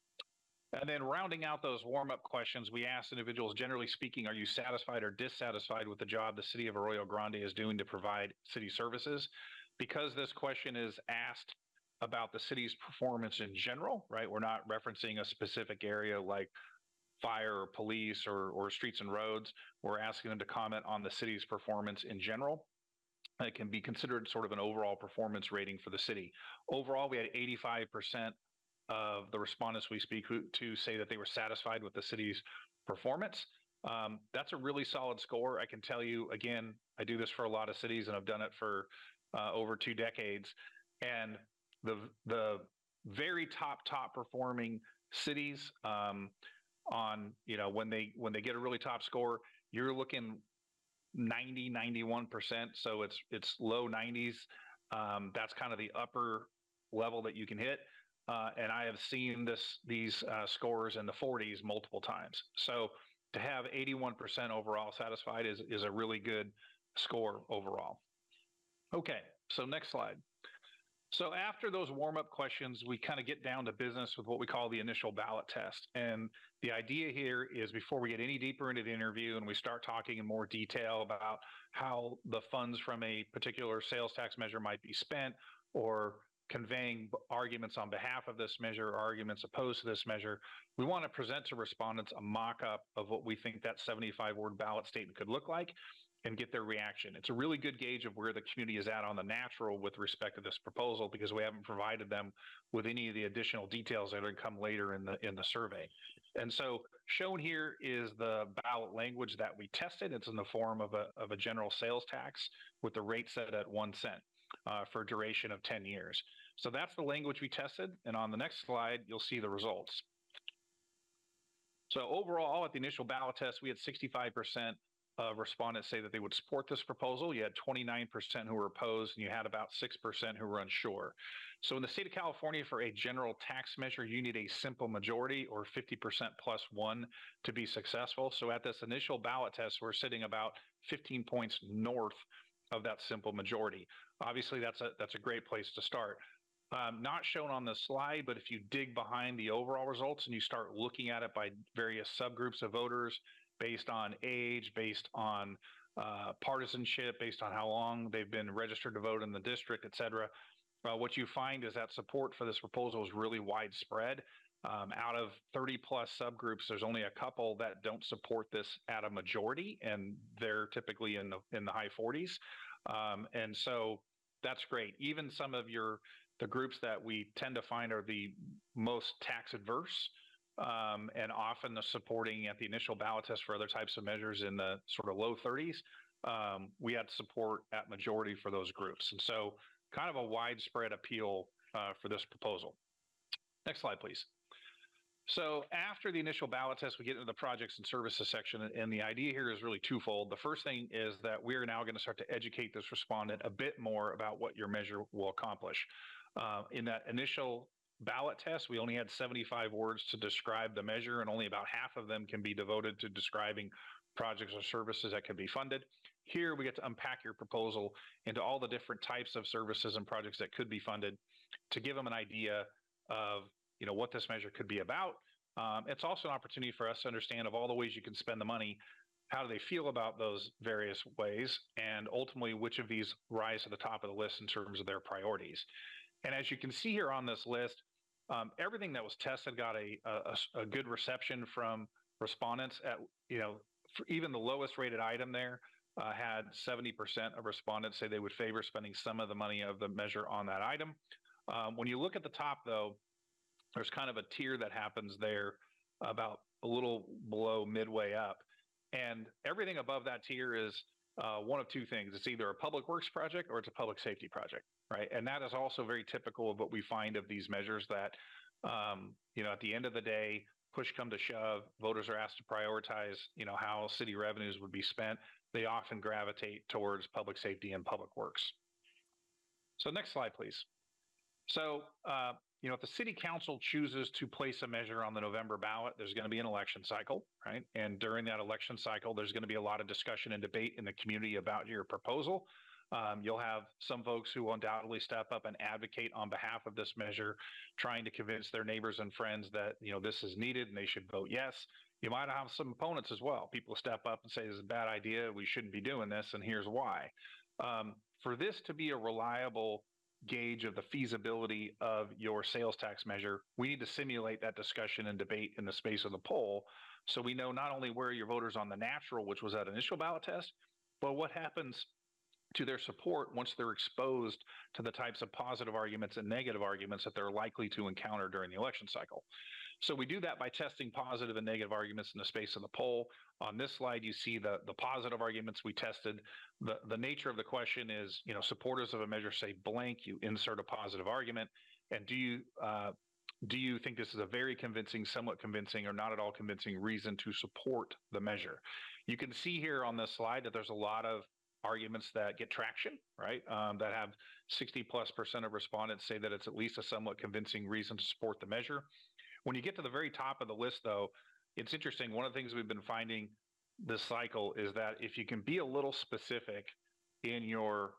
And then rounding out those warm-up questions, we asked individuals, generally speaking, are you satisfied or dissatisfied with the job the city of Arroyo Grande is doing to provide city services? Because this question is asked about the city's performance in general, right? We're not referencing a specific area like fire or police or, or streets and roads. We're asking them to comment on the city's performance in general. It can be considered sort of an overall performance rating for the city. Overall, we had eighty-five percent of the respondents we speak to say that they were satisfied with the city's performance. Um, that's a really solid score. I can tell you, again, I do this for a lot of cities and I've done it for uh, over two decades. And the, the very top, top performing cities um, on, you know, when they, when they get a really top score, you're looking ninety, ninety-one percent. So it's, it's low nineties. Um, that's kind of the upper level that you can hit. Uh, and I have seen this, these uh, scores in the forties multiple times. So to have eighty-one percent overall satisfied is, is a really good score overall. Okay, so next slide. So after those warm-up questions, we kind of get down to business with what we call the initial ballot test. And the idea here is before we get any deeper into the interview and we start talking in more detail about how the funds from a particular sales tax measure might be spent, or conveying arguments on behalf of this measure or arguments opposed to this measure, we want to present to respondents a mock-up of what we think that seventy-five word ballot statement could look like and get their reaction. It's a really good gauge of where the community is at on the natural with respect to this proposal, because we haven't provided them with any of the additional details that are going to come later in the in the survey. And so shown here is the ballot language that we tested. It's in the form of a, of a general sales tax with the rate set at one cent uh, for a duration of ten years. So that's the language we tested. And on the next slide, you'll see the results. So overall, at the initial ballot test, we had sixty-five percent Uh, respondents say that they would support this proposal. You had twenty-nine percent who were opposed, and you had about six percent who were unsure. So in the state of California, for a general tax measure, you need a simple majority or fifty percent plus one to be successful. So at this initial ballot test, we're sitting about fifteen points north of that simple majority. Obviously, that's a, that's a great place to start. Um, not shown on this slide, but if you dig behind the overall results and you start looking at it by various subgroups of voters, based on age, based on uh, partisanship, based on how long they've been registered to vote in the district, et cetera. Uh, what you find is that support for this proposal is really widespread. Um, out of thirty plus subgroups, there's only a couple that don't support this at a majority, and they're typically in the in the high forties. Um, and so that's great. Even some of your the groups that we tend to find are the most tax adverse, Um, and often the supporting at the initial ballot test for other types of measures in the sort of low thirties, um, we had support at majority for those groups. And so kind of a widespread appeal uh, for this proposal. Next slide, please. So after the initial ballot test, we get into the projects and services section. And the idea here is really twofold. The first thing is that we're now going to start to educate this respondent a bit more about what your measure will accomplish. Uh, in that initial ballot test, we only had seventy-five words to describe the measure, and only about half of them can be devoted to describing projects or services that can be funded. Here, we get to unpack your proposal into all the different types of services and projects that could be funded to give them an idea of, you know, what this measure could be about. Um, it's also an opportunity for us to understand of all the ways you can spend the money, how do they feel about those various ways, and ultimately which of these rise to the top of the list in terms of their priorities. And as you can see here on this list, um, everything that was tested got a, a, a good reception from respondents. At, you know, for even the lowest rated item there uh, had seventy percent of respondents say they would favor spending some of the money of the measure on that item. Um, when you look at the top, though, there's kind of a tier that happens there about a little below midway up. And everything above that tier is uh, one of two things. It's either a public works project or it's a public safety project. Right. And that is also very typical of what we find of these measures that, um, you know, at the end of the day, push come to shove, voters are asked to prioritize, you know, how city revenues would be spent. They often gravitate towards public safety and public works. So next slide, please. So, uh, you know, if the city council chooses to place a measure on the November ballot, there's going to be an election cycle, right? And during that election cycle, there's going to be a lot of discussion and debate in the community about your proposal. Um, you'll have some folks who will undoubtedly step up and advocate on behalf of this measure, trying to convince their neighbors and friends that, you know, this is needed and they should vote yes. You might have some opponents as well. People step up and say, this is a bad idea, we shouldn't be doing this, and here's why. Um, for this to be a reliable gauge of the feasibility of your sales tax measure, we need to simulate that discussion and debate in the space of the poll, so we know not only where your voters on the natural, which was that initial ballot test, but what happens to their support once they're exposed to the types of positive arguments and negative arguments that they're likely to encounter during the election cycle. So we do that by testing positive and negative arguments in the space of the poll. On this slide, you see the, the positive arguments we tested. The, the nature of the question is, you know, supporters of a measure say blank, you insert a positive argument. And do you, uh, do you think this is a very convincing, somewhat convincing, or not at all convincing reason to support the measure? You can see here on this slide that there's a lot of arguments that get traction, right? Um, that have sixty plus percent of respondents say that it's at least a somewhat convincing reason to support the measure. When you get to the very top of the list, though, it's interesting. One of the things we've been finding this cycle is that if you can be a little specific in your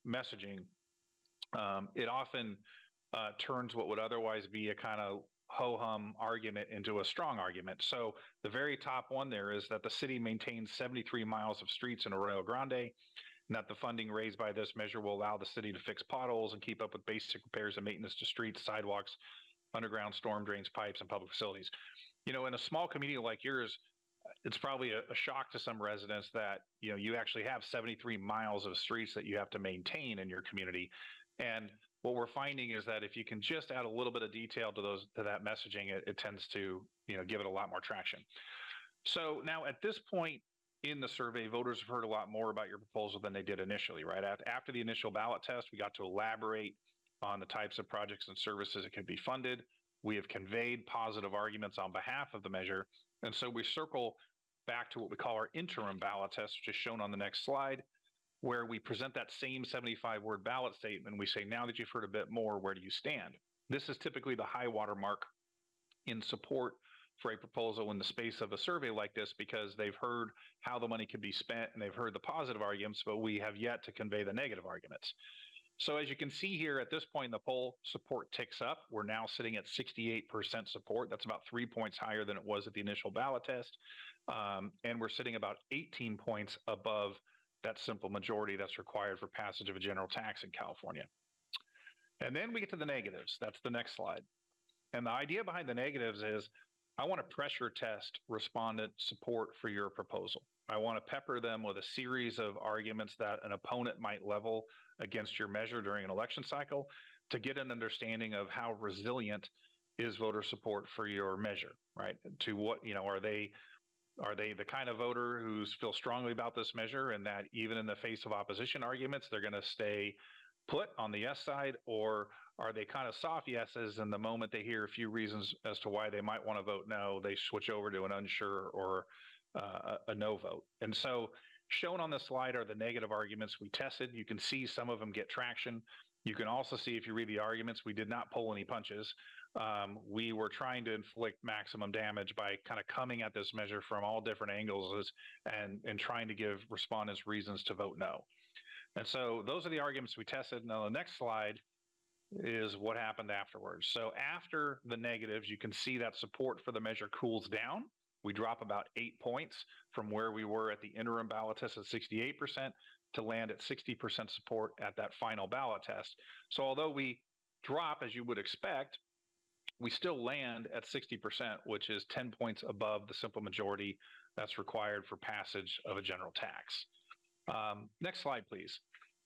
messaging, um, it often uh, turns what would otherwise be a kind of ho-hum argument into a strong argument. So the very top one there is that the city maintains seventy-three miles of streets in Arroyo Grande, and that the funding raised by this measure will allow the city to fix potholes and keep up with basic repairs and maintenance to streets, sidewalks, underground storm drains, pipes, and public facilities. You know, in a small community like yours, it's probably a, a shock to some residents that, you know, you actually have seventy-three miles of streets that you have to maintain in your community. And what we're finding is that if you can just add a little bit of detail to those to that messaging, it, it tends to, you know, give it a lot more traction. So now at this point in the survey, voters have heard a lot more about your proposal than they did initially, right? After the initial ballot test, we got to elaborate on the types of projects and services that can be funded. We have conveyed positive arguments on behalf of the measure. And so we circle back to what we call our interim ballot test, which is shown on the next slide, where we present that same seventy-five word ballot statement. We say, now that you've heard a bit more, where do you stand? This is typically the high water mark in support for a proposal in the space of a survey like this, because they've heard how the money can be spent and they've heard the positive arguments, but we have yet to convey the negative arguments. So as you can see here, at this point in the poll, support ticks up. We're now sitting at sixty-eight percent support. That's about three points higher than it was at the initial ballot test. Um, and we're sitting about eighteen points above that simple majority that's required for passage of a general tax in California. And then we get to the negatives. That's the next slide. And the idea behind the negatives is I want to pressure test respondent support for your proposal. I want to pepper them with a series of arguments that an opponent might level against your measure during an election cycle to get an understanding of how resilient is voter support for your measure, right? To what, you know, are they Are they the kind of voter who feels strongly about this measure and that even in the face of opposition arguments, they're going to stay put on the yes side? Or are they kind of soft yeses, and the moment they hear a few reasons as to why they might want to vote no, they switch over to an unsure or uh, a no vote? And so shown on this slide are the negative arguments we tested. You can see some of them get traction. You can also see, if you read the arguments, we did not pull any punches. Um, we were trying to inflict maximum damage by kind of coming at this measure from all different angles and, and trying to give respondents reasons to vote no. And so those are the arguments we tested. Now, the next slide is what happened afterwards. So after the negatives, you can see that support for the measure cools down. We drop about eight points from where we were at the interim ballot test at sixty-eight percent to land at sixty percent support at that final ballot test. So although we drop, as you would expect, we still land at sixty percent, which is ten points above the simple majority that's required for passage of a general tax. Um, next slide, please.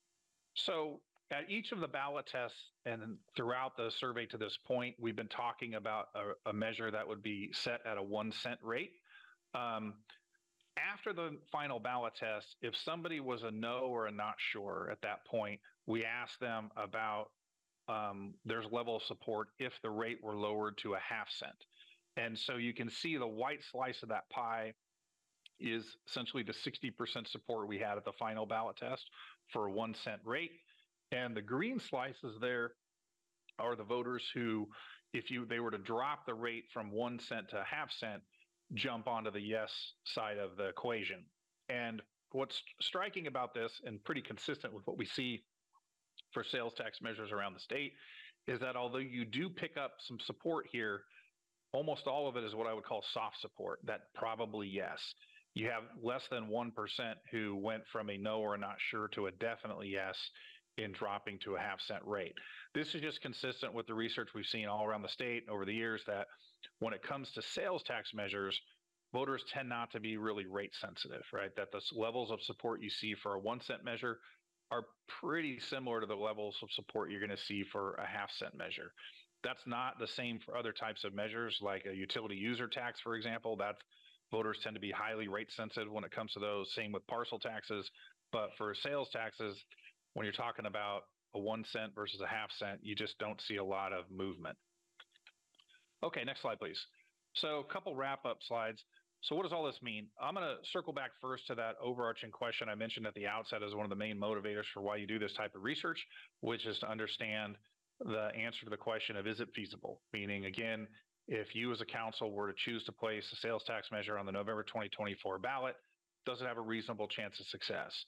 So at each of the ballot tests and throughout the survey to this point, we've been talking about a, a measure that would be set at a one cent rate. Um, after the final ballot test, if somebody was a no or a not sure at that point, we asked them about um, their level of support if the rate were lowered to a half cent. And so you can see the white slice of that pie is essentially the sixty percent support we had at the final ballot test for a one cent rate. And the green slices there are the voters who, if you they were to drop the rate from one cent to a half cent, jump onto the yes side of the equation. And what's striking about this, and pretty consistent with what we see for sales tax measures around the state, is that although you do pick up some support here, almost all of it is what I would call soft support, that probably yes. You have less than one percent who went from a no or a not sure to a definitely yes in dropping to a half cent rate. This is just consistent with the research we've seen all around the state over the years, that when it comes to sales tax measures, voters tend not to be really rate sensitive, right? That the levels of support you see for a one cent measure are pretty similar to the levels of support you're going to see for a half cent measure. That's not the same for other types of measures, like a utility user tax, for example. That's voters tend to be highly rate sensitive when it comes to those. Same with parcel taxes. But for sales taxes, when you're talking about a one cent versus a half cent, you just don't see a lot of movement. Okay, next slide, please. So a couple wrap up slides. So what does all this mean? I'm going to circle back first to that overarching question I mentioned at the outset as one of the main motivators for why you do this type of research, which is to understand the answer to the question of, is it feasible? Meaning, again, if you as a council were to choose to place a sales tax measure on the November twenty twenty-four ballot, does it have a reasonable chance of success?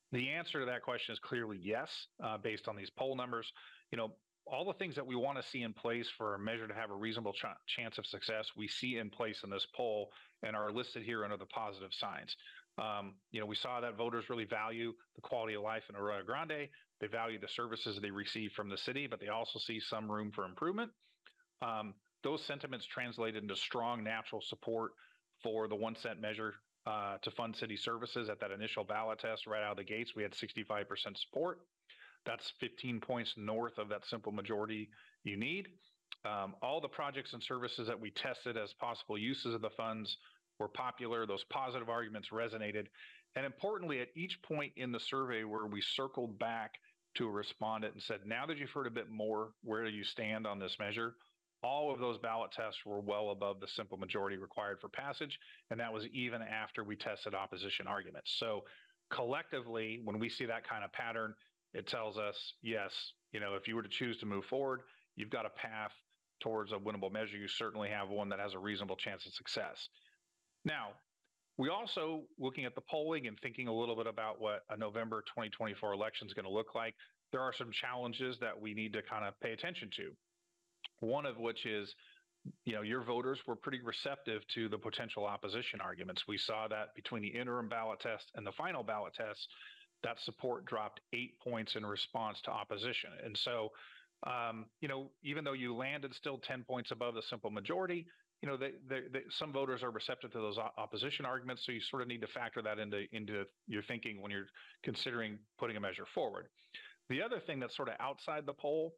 The answer to that question is clearly yes, uh, based on these poll numbers. You know, all the things that we want to see in place for a measure to have a reasonable ch- chance of success, we see in place in this poll and are listed here under the positive signs. Um, you know, we saw that voters really value the quality of life in Arroyo Grande. They value the services they receive from the city, but they also see some room for improvement. Um, those sentiments translated into strong natural support for the one cent measure uh, to fund city services. At that initial ballot test right out of the gates, we had sixty-five percent support. That's fifteen points north of that simple majority you need. Um, all the projects and services that we tested as possible uses of the funds were popular. Those positive arguments resonated. And importantly, at each point in the survey where we circled back to a respondent and said, now that you've heard a bit more, where do you stand on this measure? All of those ballot tests were well above the simple majority required for passage. And that was even after we tested opposition arguments. So collectively, when we see that kind of pattern, it tells us, yes, you know, if you were to choose to move forward, you've got a path towards a winnable measure. You certainly have one that has a reasonable chance of success. Now, we also, looking at the polling and thinking a little bit about what a November twenty twenty-four election is going to look like, there are some challenges that we need to kind of pay attention to. One of which is, you know, your voters were pretty receptive to the potential opposition arguments. We saw that between the interim ballot test and the final ballot test, that support dropped eight points in response to opposition. And so, um, you know, even though you landed still ten points above the simple majority, you know, they, they, they, some voters are receptive to those opposition arguments. So you sort of need to factor that into, into your thinking when you're considering putting a measure forward. The other thing that's sort of outside the poll,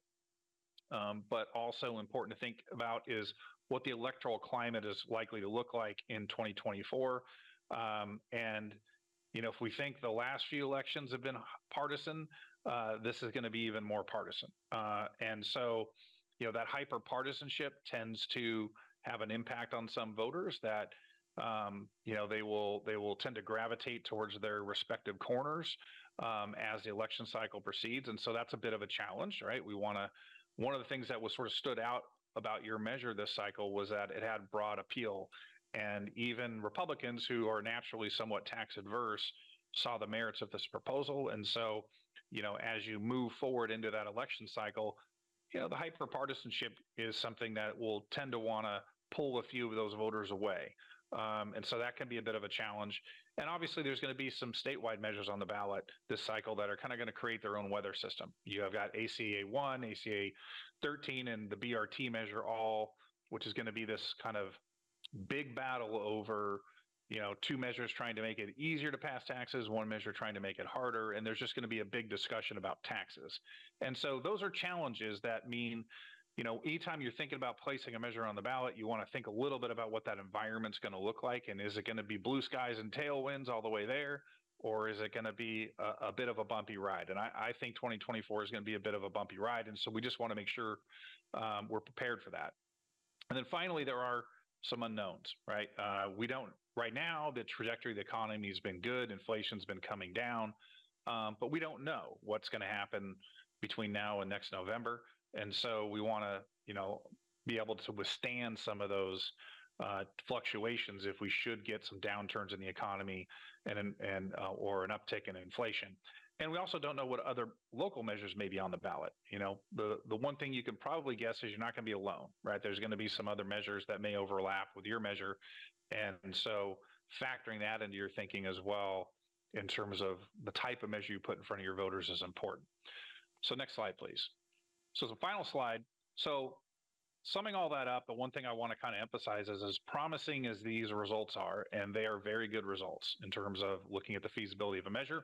um, but also important to think about, is what the electoral climate is likely to look like in twenty twenty-four. Um, and, you know, if we think the last few elections have been partisan, uh, this is going to be even more partisan. Uh, and so, you know, that hyper partisanship tends to have an impact on some voters that, um, you know, they will they will tend to gravitate towards their respective corners um, as the election cycle proceeds. And so that's a bit of a challenge, right? We want to, one of the things that was sort of stood out about your measure this cycle was that it had broad appeal. And even Republicans who are naturally somewhat tax adverse saw the merits of this proposal. And so, you know, as you move forward into that election cycle, you know, the hyperpartisanship is something that will tend to want to pull a few of those voters away. Um, and so that can be a bit of a challenge. And obviously, there's going to be some statewide measures on the ballot this cycle that are kind of going to create their own weather system. You have got A C A one, A C A thirteen, and the B R T measure all, which is going to be this kind of big battle over, you know, two measures trying to make it easier to pass taxes, one measure trying to make it harder. And there's just going to be a big discussion about taxes. And so those are challenges that mean, you know, anytime you're thinking about placing a measure on the ballot, you want to think a little bit about what that environment's going to look like. And is it going to be blue skies and tailwinds all the way there? Or is it going to be a, a bit of a bumpy ride? And I, I think twenty twenty-four is going to be a bit of a bumpy ride. And so we just want to make sure um, we're prepared for that. And then finally, there are some unknowns, right? Uh, we don't, right now, the trajectory of the economy has been good. Inflation's been coming down, um, but we don't know what's going to happen between now and next November. And so we want to, you know, be able to withstand some of those uh, fluctuations if we should get some downturns in the economy and, and uh, or an uptick in inflation. And we also don't know what other local measures may be on the ballot. You know, the, the one thing you can probably guess is you're not going to be alone, right? There's going to be some other measures that may overlap with your measure. And so factoring that into your thinking as well in terms of the type of measure you put in front of your voters is important. So next slide, please. So the final slide. So summing all that up, the one thing I want to kind of emphasize is as promising as these results are, and they are very good results in terms of looking at the feasibility of a measure.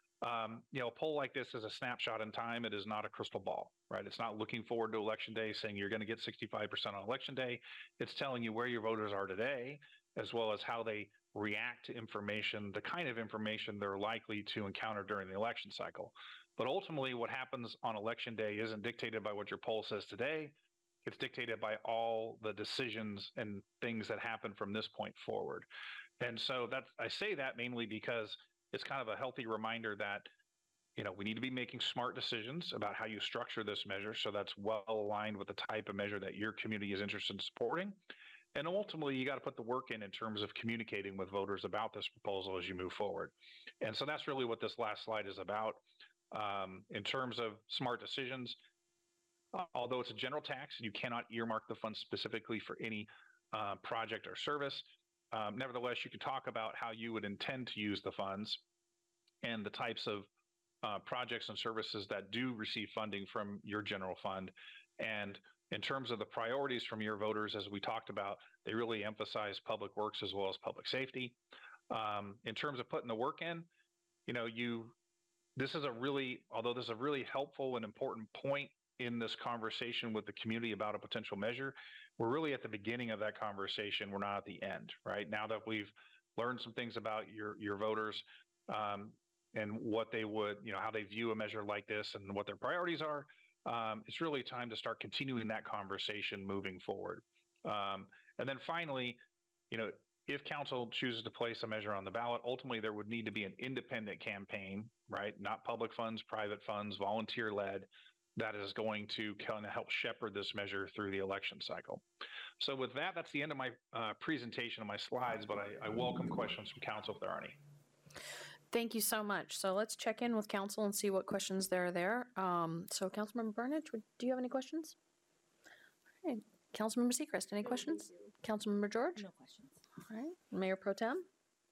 Um, you know, a poll like this is a snapshot in time. It is not a crystal ball, right? It's not looking forward to election day saying you're going to get sixty-five percent on election day. It's telling you where your voters are today, as well as how they react to information, the kind of information they're likely to encounter during the election cycle. But ultimately, what happens on election day isn't dictated by what your poll says today. It's dictated by all the decisions and things that happen from this point forward. And so that I say that mainly because it's kind of a healthy reminder that, you know, we need to be making smart decisions about how you structure this measure so that's well aligned with the type of measure that your community is interested in supporting. And ultimately, you got to put the work in in terms of communicating with voters about this proposal as you move forward. And so that's really what this last slide is about. Um, in terms of smart decisions, uh, although it's a general tax and you cannot earmark the funds specifically for any uh, project or service, um, nevertheless, you can talk about how you would intend to use the funds and the types of uh, projects and services that do receive funding from your general fund. And in terms of the priorities from your voters, as we talked about, they really emphasize public works as well as public safety. Um, in terms of putting the work in, you know, you, this is a really, although this is a really helpful and important point in this conversation with the community about a potential measure, we're really at the beginning of that conversation. We're not at the end, right? Now that we've learned some things about your, your voters um, and what they would, you know, how they view a measure like this and what their priorities are, Um, it's really time to start continuing that conversation moving forward. Um, and then finally, you know, if council chooses to place a measure on the ballot, ultimately there would need to be an independent campaign, right? Not public funds, private funds, volunteer led, that is going to kind of help shepherd this measure through the election cycle. So with that, that's the end of my uh, presentation of my slides, but I, I welcome questions from council if there are any. Thank you so much. So let's check in with council and see what questions there are there. Um, so Councilmember Burnett, would- do you have any questions? All right. Councilmember Sechrist, any questions? Councilmember George? No questions. All right. Mayor Pro Tem?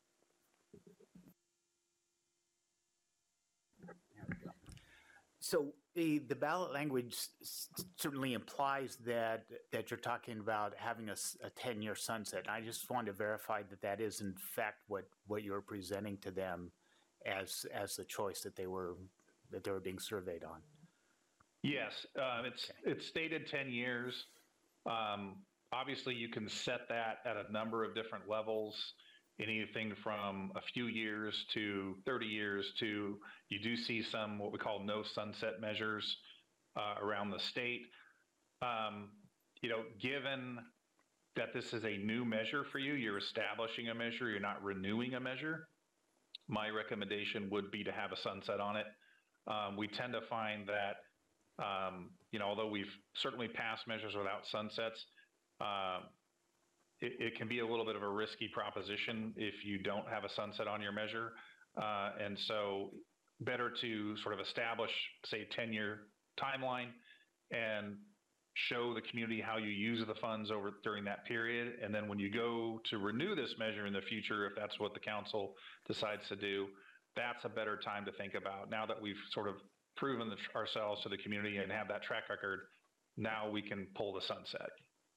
So the, the ballot language s- certainly implies that, that you're talking about having a, s- a ten-year sunset. I just wanted to verify that that is in fact what, what you're presenting to them as, as the choice that they were, that they were being surveyed on. Yes, uh, it's it's stated ten years. Um, obviously, you can set that at a number of different levels, anything from a few years to thirty years to, you do see some what we call no sunset measures uh, around the state. Um, you know, given that this is a new measure for you, you're establishing a measure, you're not renewing a measure, my recommendation would be to have a sunset on it. Um, we tend to find that Um, you know, although we've certainly passed measures without sunsets, um, it, it can be a little bit of a risky proposition if you don't have a sunset on your measure. Uh, and so better to sort of establish, say, ten-year timeline and show the community how you use the funds over during that period. And then when you go to renew this measure in the future, if that's what the council decides to do, that's a better time to think about. Now that we've sort of proven the, ourselves to the community and have that track record, now we can pull the sunset.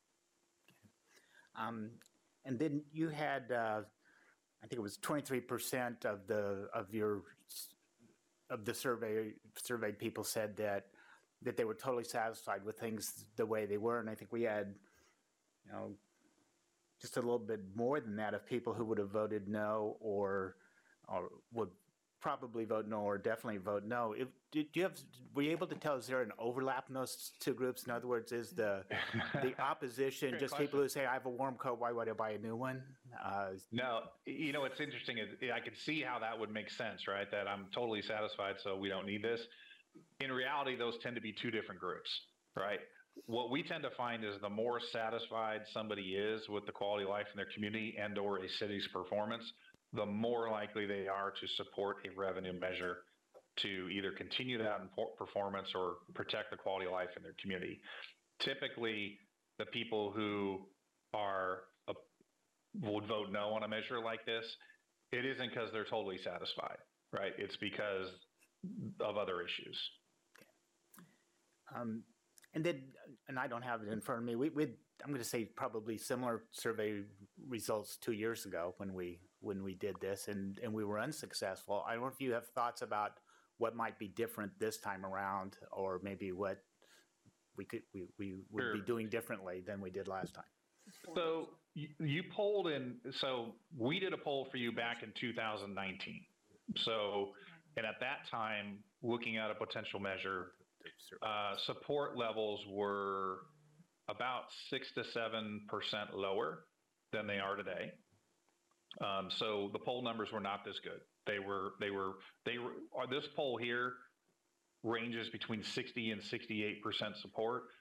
Um, and then you had, uh, I think it was twenty-three percent of the of your of the survey surveyed people said that that they were totally satisfied with things the way they were, and I think we had, you know, just a little bit more than that of people who would have voted no or or would probably vote no or definitely vote no. If, did you have, were you able to tell, is there an overlap in those two groups? In other words, is the the opposition Great just question. people who say, I have a warm coat, why would I buy a new one? Uh, No, you know, what's interesting is I could see how that would make sense, right? That I'm totally satisfied, so we don't need this. In reality, those tend to be two different groups, right? What we tend to find is the more satisfied somebody is with the quality of life in their community and or a city's performance, the more likely they are to support a revenue measure to either continue that performance or protect the quality of life in their community. Typically, the people who are uh, would vote no on a measure like this, it isn't because they're totally satisfied, right? It's because of other issues. Um, and then, and I don't have it in front of me, we, we I'm going to say probably similar survey results two years ago when we when we did this, and, and we were unsuccessful. I don't know if you have thoughts about what might be different this time around, or maybe what we could we, we would Sure. be doing differently than we did last time. So you, you polled in, so we did a poll for you back in two thousand nineteen. So, and at that time, looking at a potential measure, uh, support levels were about six to seven percent lower than they are today. Um, so the poll numbers were not this good. They were, they were, they were, this poll here ranges between sixty and sixty-eight percent support.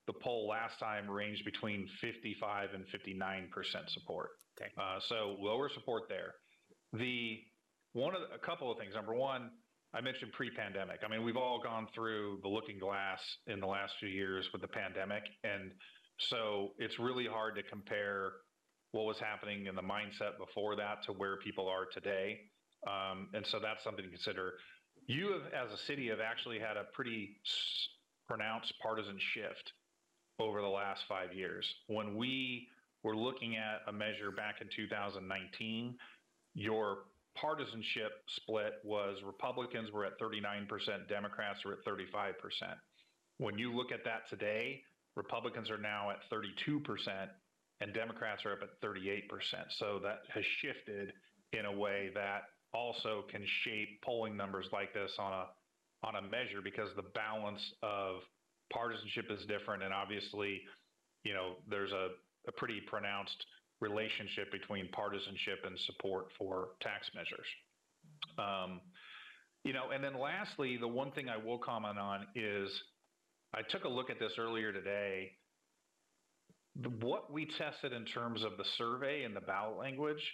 the poll last time ranged between fifty-five and fifty-nine percent support. Okay. Uh, so lower support there. The one of the, a couple of things. Number one, I mentioned pre-pandemic. I mean, we've all gone through the looking glass in the last few years with the pandemic, and so it's really hard to compare what was happening in the mindset before that to where people are today. Um, and so that's something to consider. You have, as a city, have actually had a pretty s- pronounced partisan shift over the last five years. When we were looking at a measure back in two thousand nineteen, your partisanship split was Republicans were at thirty-nine percent, Democrats were at thirty-five percent. When you look at that today, Republicans are now at thirty-two percent and Democrats are up at thirty-eight percent. So that has shifted in a way that also can shape polling numbers like this on a on a measure, because the balance of partisanship is different, and obviously, you know, there's a, a pretty pronounced relationship between partisanship and support for tax measures. Um, you know, and then lastly, the one thing I will comment on is I took a look at this earlier today. The, what we tested in terms of the survey and the ballot language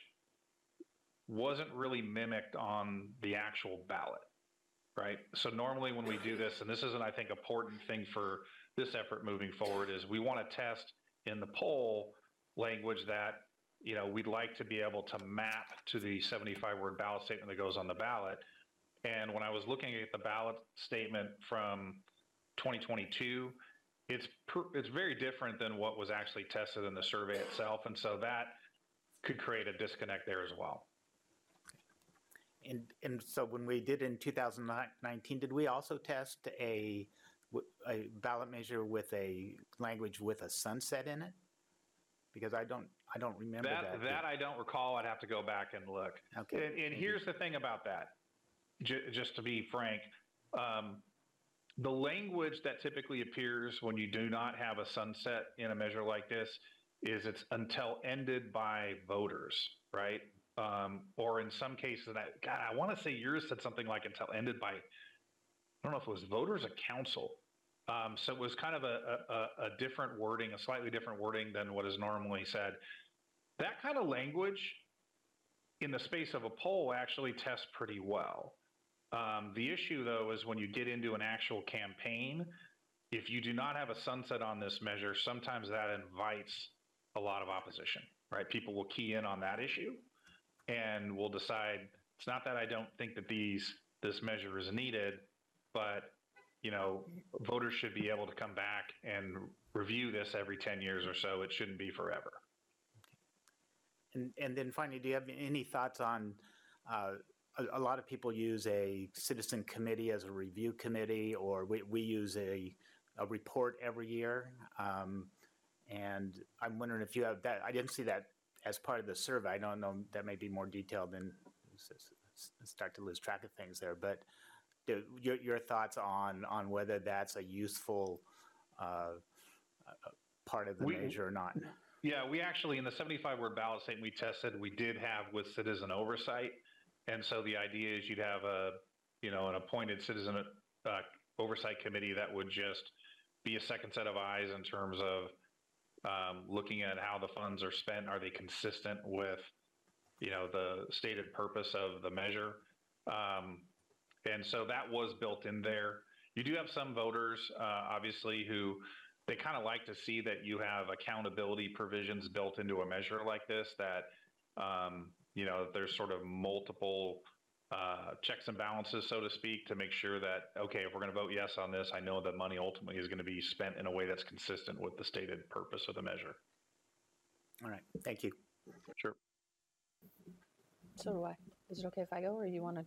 wasn't really mimicked on the actual ballot, right? So normally when we do this, and this is an, I think, important thing for this effort moving forward, is we want to test in the poll language that, you know, we'd like to be able to map to the seventy-five word ballot statement that goes on the ballot. And when I was looking at the ballot statement from twenty twenty-two, it's per, it's very different than what was actually tested in the survey itself. And so that could create a disconnect there as well. And, and so when we did in two thousand nineteen, did we also test a, a ballot measure with a language with a sunset in it? Because I don't, I don't remember that. That, that I don't recall. I'd have to go back and look. Okay. And, and here's the thing about that, J- just to be frank, um, the language that typically appears when you do not have a sunset in a measure like this is it's until ended by voters, right? Um, or in some cases, and I, God, I want to say yours said something like until ended by, I don't know if it was voters or council. Um, so it was kind of a, a, a different wording, a slightly different wording than what is normally said. That kind of language in the space of a poll actually tests pretty well. Um, the issue, though, is when you get into an actual campaign, if you do not have a sunset on this measure, sometimes that invites a lot of opposition, right? People will key in on that issue and will decide, it's not that I don't think that these this measure is needed, but you know, voters should be able to come back and review this every ten years or so. It shouldn't be forever. And, and then finally, do you have any thoughts on, uh, a, a lot of people use a citizen committee as a review committee, or we, we use a, a report every year. Um, and I'm wondering if you have that. I didn't see that as part of the survey. I don't know, that may be more detailed than, start to lose track of things there, but do, your, your thoughts on, on whether that's a useful uh, part of the We- measure or not. Yeah, we actually, in the seventy-five word ballot statement we tested, we did have with citizen oversight. And so the idea is you'd have a, you know, an appointed citizen uh, oversight committee that would just be a second set of eyes in terms of um, looking at how the funds are spent. Are they consistent with, you know, the stated purpose of the measure? Um, and so that was built in there. You do have some voters, uh, obviously, who they kind of like to see that you have accountability provisions built into a measure like this, that, um, you know, there's sort of multiple uh, checks and balances, so to speak, to make sure that, okay, if we're going to vote yes on this, I know that money ultimately is going to be spent in a way that's consistent with the stated purpose of the measure. All right, thank you. Sure. So do I. Is it okay if I go, or you want to?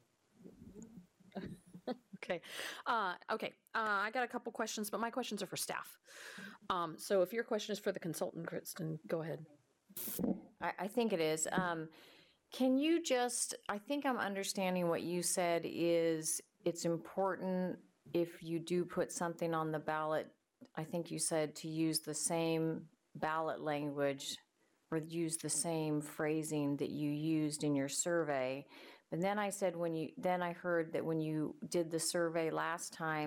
Okay. Uh, okay. Uh, I got a couple questions, but my questions are for staff. Um, so if your question is for the consultant, Kristen, go ahead. I, I think it is. Um, can you just, I think I'm understanding what you said is it's important if you do put something on the ballot, I think you said to use the same ballot language or use the same phrasing that you used in your survey. But then I said when you, then I heard that when you did the survey last time,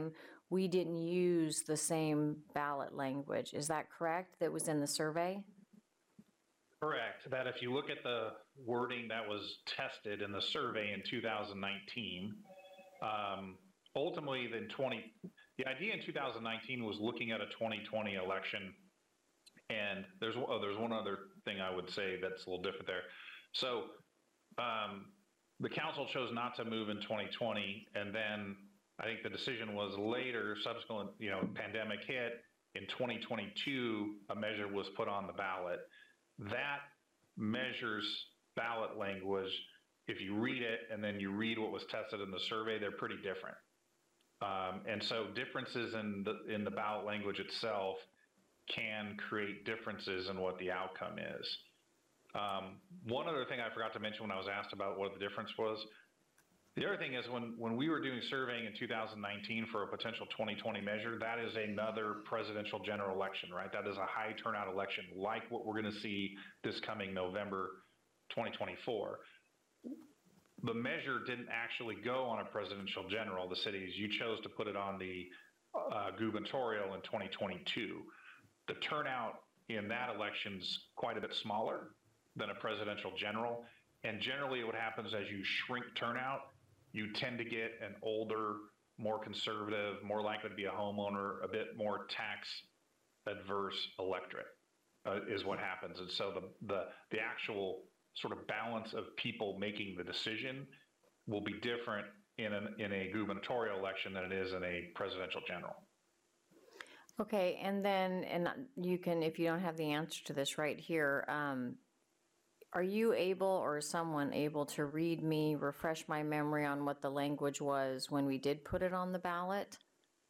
we didn't use the same ballot language. Is that correct? That was in the survey? Correct. That if you look at the wording that was tested in the survey in two thousand nineteen, um, ultimately then twenty, the idea in two thousand nineteen was looking at a twenty twenty election. And there's, oh, there's one other thing I would say that's a little different there. So um, the council chose not to move in twenty twenty, and then I think the decision was later, subsequent, you know, pandemic hit, in twenty twenty-two, a measure was put on the ballot. That measures ballot language. If you read it and then you read what was tested in the survey, they're pretty different. Um, and so differences in the, in the ballot language itself can create differences in what the outcome is. Um, one other thing I forgot to mention when I was asked about what the difference was, the other thing is when, when we were doing surveying in two thousand nineteen for a potential twenty twenty measure, that is another presidential general election, right? That is a high turnout election like what we're going to see this coming November twenty twenty-four. The measure didn't actually go on a presidential general, the cities. You chose to put it on the uh, gubernatorial in twenty twenty-two. The turnout in that election's quite a bit smaller than a presidential general. And generally what happens as you shrink turnout, you tend to get an older, more conservative, more likely to be a homeowner, a bit more tax adverse electorate uh, is what happens. And so the, the, the actual sort of balance of people making the decision will be different in, an, in a gubernatorial election than it is in a presidential general. Okay, and then, and you can, if you don't have the answer to this right here, um, are you able or is someone able to read me, refresh my memory on what the language was when we did put it on the ballot?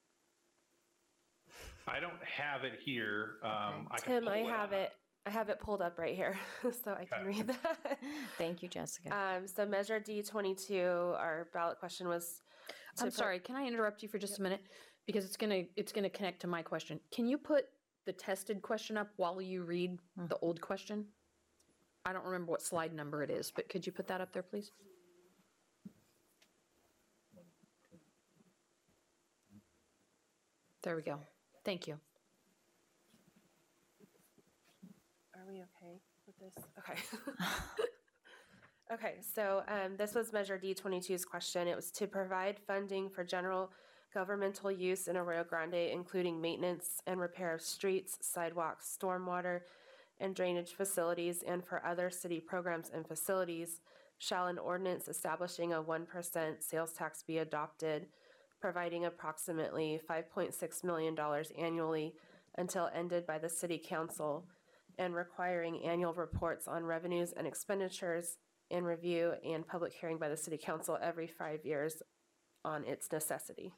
I don't have it here. Um, I can Tim, pull I it have up. it. I have it pulled up right here, so I can read that. Thank you, Jessica. Um, so Measure D twenty-two, our ballot question was. to I'm put- sorry, can I interrupt you for just a minute? Because it's gonna, it's gonna connect to my question. Can you put the tested question up while you read the old question? I don't remember what slide number it is, but could you put that up there, please? There we go. Thank you. Are we okay with this? Okay. Okay, so um, this was Measure D twenty-two's question. It was to provide funding for general governmental use in Arroyo Grande, including maintenance and repair of streets, sidewalks, stormwater, and drainage facilities, and for other city programs and facilities. Shall an ordinance establishing a one percent sales tax be adopted, providing approximately five point six million dollars annually until ended by the city council, and requiring annual reports on revenues and expenditures and review and public hearing by the city council every five years on its necessity.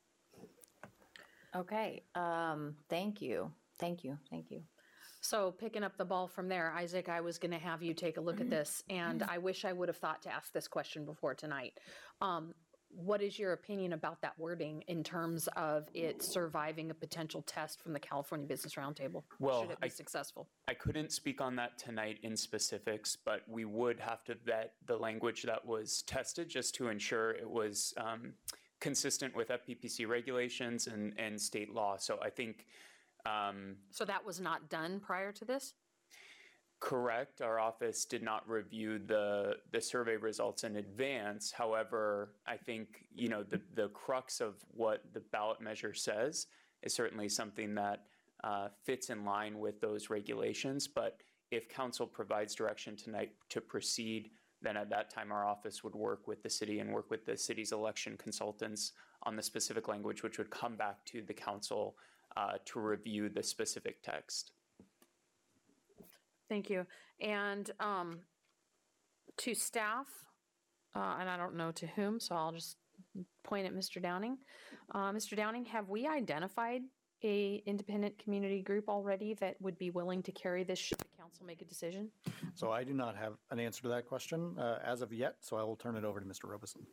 Okay, um, thank you, thank you, thank you. So picking up the ball from there, Isaac, I was going to have you take a look at this, and I wish I would have thought to ask this question before tonight. Um, what is your opinion about that wording in terms of it surviving a potential test from the California Business Roundtable? Well, Should it be I- successful? I couldn't speak on that tonight in specifics, but we would have to vet the language that was tested just to ensure it was um, consistent with F P P C regulations and, and state law. So I think um, So that was not done prior to this? correct. Our office did not review the the survey results in advance. However, I think you know the the crux of what the ballot measure says is certainly something that uh, fits in line with those regulations. But if council provides direction tonight to proceed, then at that time our office would work with the city and work with the city's election consultants on the specific language, which would come back to the council uh, to review the specific text. Thank you. And um, to staff, uh, and I don't know to whom, so I'll just point at Mister Downing. Uh, Mister Downing, have we identified a independent community group already that would be willing to carry this should the council make a decision? So I do not have an answer to that question uh, as of yet, so I will turn it over to Mister Robeson.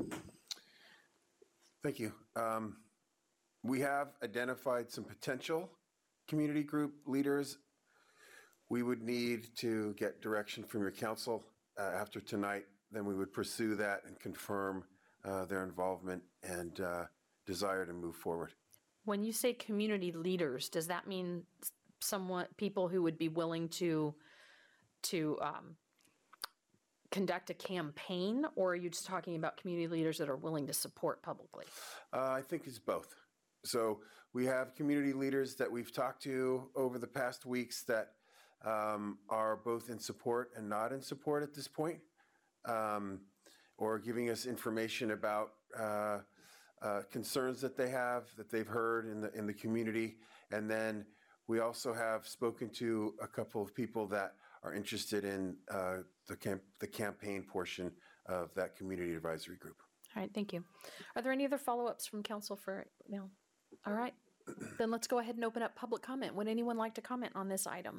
Thank you. Um, we have identified some potential community group leaders. We would need to get direction from your council uh, after tonight. Then we would pursue that and confirm uh, their involvement and uh, desire to move forward. When you say community leaders, does that mean someone, people who would be willing to, to um, conduct a campaign, or are you just talking about community leaders that are willing to support publicly? Uh, I think it's both. So we have community leaders that we've talked to over the past weeks that um, are both in support and not in support at this point, um, or giving us information about uh, uh, concerns that they have, that they've heard in the in the community. And then we also have spoken to a couple of people that are interested in uh, the camp the campaign portion of that community advisory group. All right, thank you. Are there any other follow-ups from council for now? All right, then let's go ahead and open up public comment. Would anyone like to comment on this item?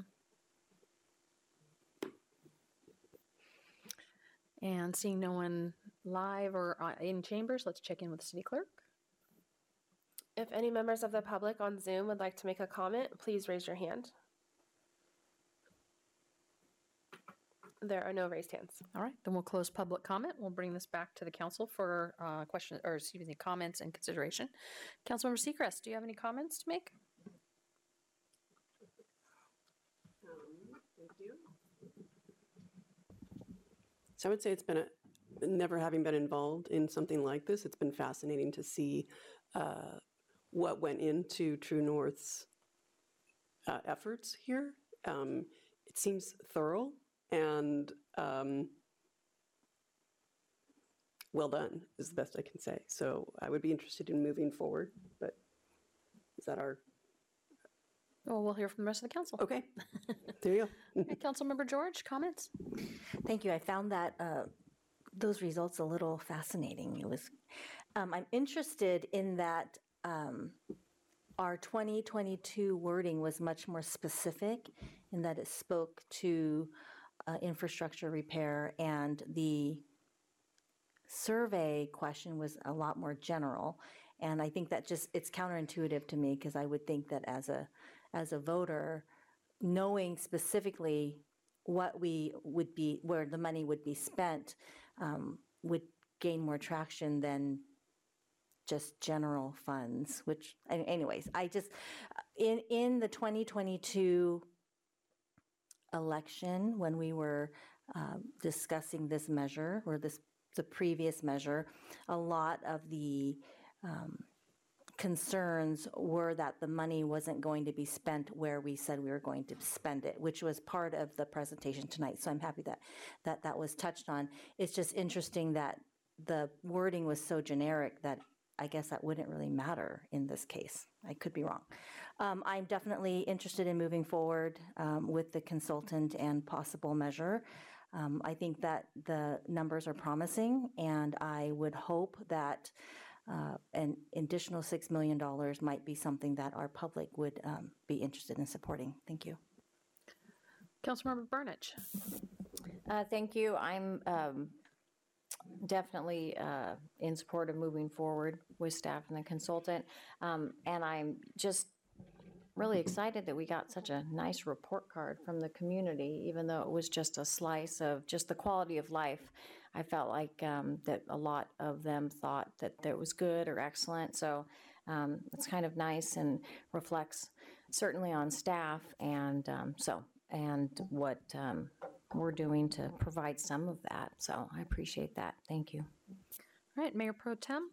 And seeing no one live or uh, in chambers, let's check in with the city clerk. If any members of the public on Zoom would like to make a comment, please raise your hand. There are no raised hands. All right, then we'll close public comment. We'll bring this back to the council for uh, questions, or excuse me, comments and consideration. Councilmember Seacrest, do you have any comments to make? Thank you. So I would say it's been a, never having been involved in something like this, it's been fascinating to see uh, what went into True North's uh, efforts here. Um, it seems thorough and um, well done is the best I can say. So I would be interested in moving forward, but is that our... Well, we'll hear from the rest of the council. Okay, there you go. Okay, Councilmember George, comments? Thank you. I found that uh, those results a little fascinating. It was. Um, I'm interested in that um, our twenty twenty-two wording was much more specific in that it spoke to uh, infrastructure repair, and the survey question was a lot more general. And I think that just it's counterintuitive to me, because I would think that as a as a voter, knowing specifically what we would be, where the money would be spent, um, would gain more traction than just general funds, which, anyways, I just, in, in the twenty twenty-two election, when we were uh, discussing this measure, or this, the previous measure, a lot of the um, concerns were that the money wasn't going to be spent where we said we were going to spend it, which was part of the presentation tonight. So I'm happy that that, that was touched on. It's just interesting that the wording was so generic that I guess that wouldn't really matter in this case. I could be wrong. Um, I'm definitely interested in moving forward um, with the consultant and possible measure. Um, I think that the numbers are promising, and I would hope that Uh, an additional six million dollars might be something that our public would um, be interested in supporting. Thank you. Councilmember Burnich. Uh, thank you. I'm um, definitely uh, in support of moving forward with staff and the consultant. Um, and I'm just really excited that we got such a nice report card from the community, even though it was just a slice of just the quality of life. I felt like um, that a lot of them thought that that was good or excellent. So um, it's kind of nice and reflects certainly on staff and um, so and what um, we're doing to provide some of that. So I appreciate that. Thank you. All right, Mayor Pro Tem.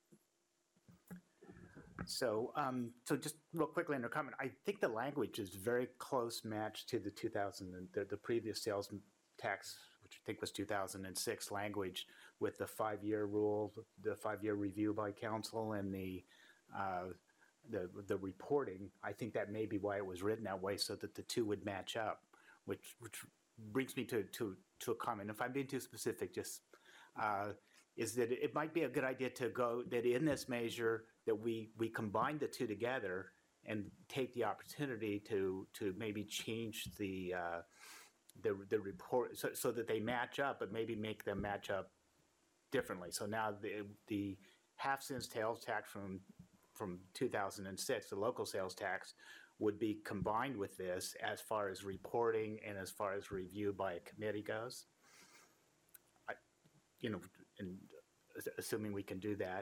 So, um, so just real quickly under comment, I think the language is very close match to the two thousand, the, the previous sales tax, which I think was two thousand six language, with the five-year rule, the five-year review by council, and the uh, the the reporting. I think that may be why it was written that way, so that the two would match up. Which which brings me to to to a comment. If I'm being too specific, just uh, is that it might be a good idea to go that in this measure that we we combine the two together and take the opportunity to to maybe change the uh, the the report so, so that they match up, but maybe make them match up differently. So now the the half cent sales tax from from two thousand six, the local sales tax, would be combined with this as far as reporting and as far as review by a committee goes. I, you know, and assuming we can do that.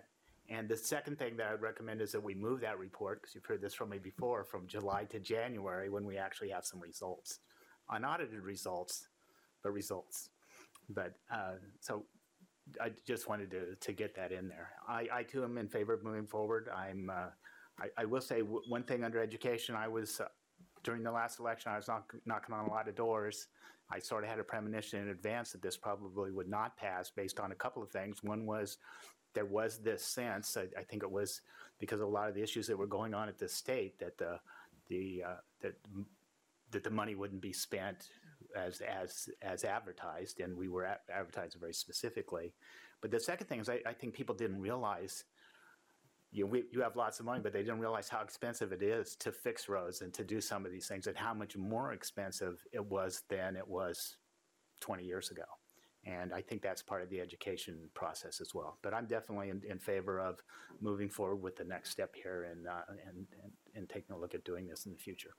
And the second thing that I would recommend is that we move that report, because you've heard this from me before, from July to January when we actually have some results. Unaudited results, but results. But uh, so I just wanted to, to get that in there. I, I too am in favor of moving forward. I'm, uh, I, I will say w- one thing under education, I was, uh, during the last election, I was knock, knocking on a lot of doors. I sort of had a premonition in advance that this probably would not pass based on a couple of things. One was there was this sense, I, I think it was because of a lot of the issues that were going on at the state, that the, the, uh, that, that the money wouldn't be spent as as as advertised, and we were a- advertising very specifically. But the second thing is, I, I think people didn't realize, you know, we, you have lots of money, but they didn't realize how expensive it is to fix roads and to do some of these things, and how much more expensive it was than it was twenty years ago. And I think that's part of the education process as well. But I'm definitely in, in favor of moving forward with the next step here and, uh, and, and, and taking a look at doing this in the future.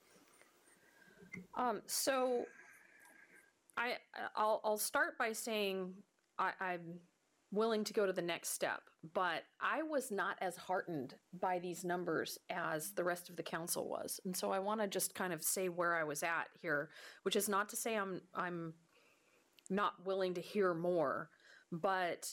Um, so I, I'll, I'll start by saying I, I'm willing to go to the next step, but I was not as heartened by these numbers as the rest of the council was. And so I want to just kind of say where I was at here, which is not to say I'm, I'm not willing to hear more, but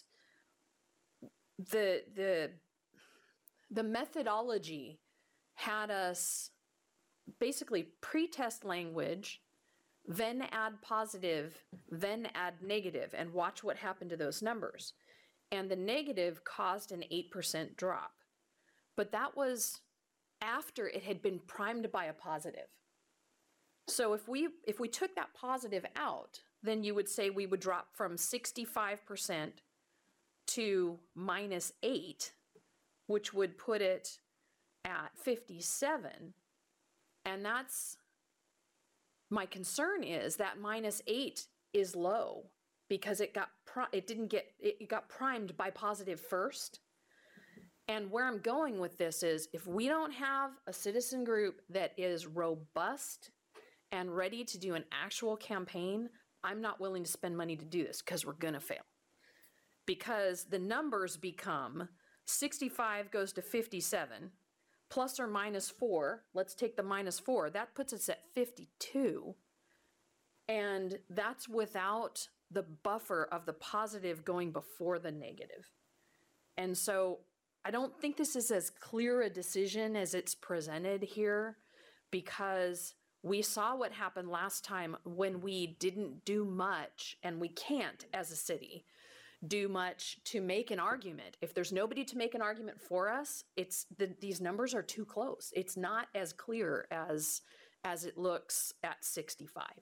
the, the, the methodology had us basically pre-test language, then add positive, then add negative, and watch what happened to those numbers. And the negative caused an eight percent drop. But that was after it had been primed by a positive. So if we if we took that positive out, then you would say we would drop from sixty-five percent to minus eight, which would put it at fifty-seven. And that's, my concern is that minus eight is low because it got, pri- it didn't get, it got primed by positive first. And where I'm going with this is, if we don't have a citizen group that is robust and ready to do an actual campaign, I'm not willing to spend money to do this because we're gonna fail. Because the numbers become sixty-five goes to fifty-seven, plus or minus four, let's take the minus four, that puts us at fifty-two. And that's without the buffer of the positive going before the negative. And so I don't think this is as clear a decision as it's presented here, because we saw what happened last time when we didn't do much, and we can't as a city do much to make an argument. If there's nobody to make an argument for us, it's the, these numbers are too close. It's not as clear as as it looks at sixty-five.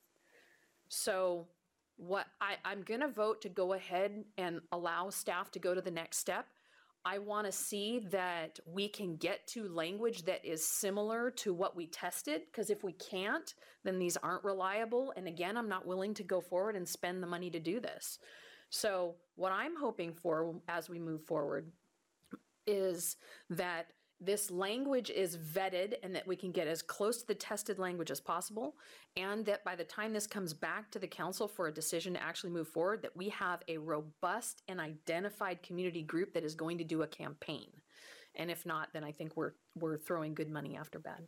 So what I, I'm gonna vote to go ahead and allow staff to go to the next step. I wanna see that we can get to language that is similar to what we tested, because if we can't, then these aren't reliable. And again, I'm not willing to go forward and spend the money to do this. So what I'm hoping for as we move forward is that this language is vetted and that we can get as close to the tested language as possible, and that by the time this comes back to the council for a decision to actually move forward, that we have a robust and identified community group that is going to do a campaign. And if not, then I think we're we're throwing good money after bad.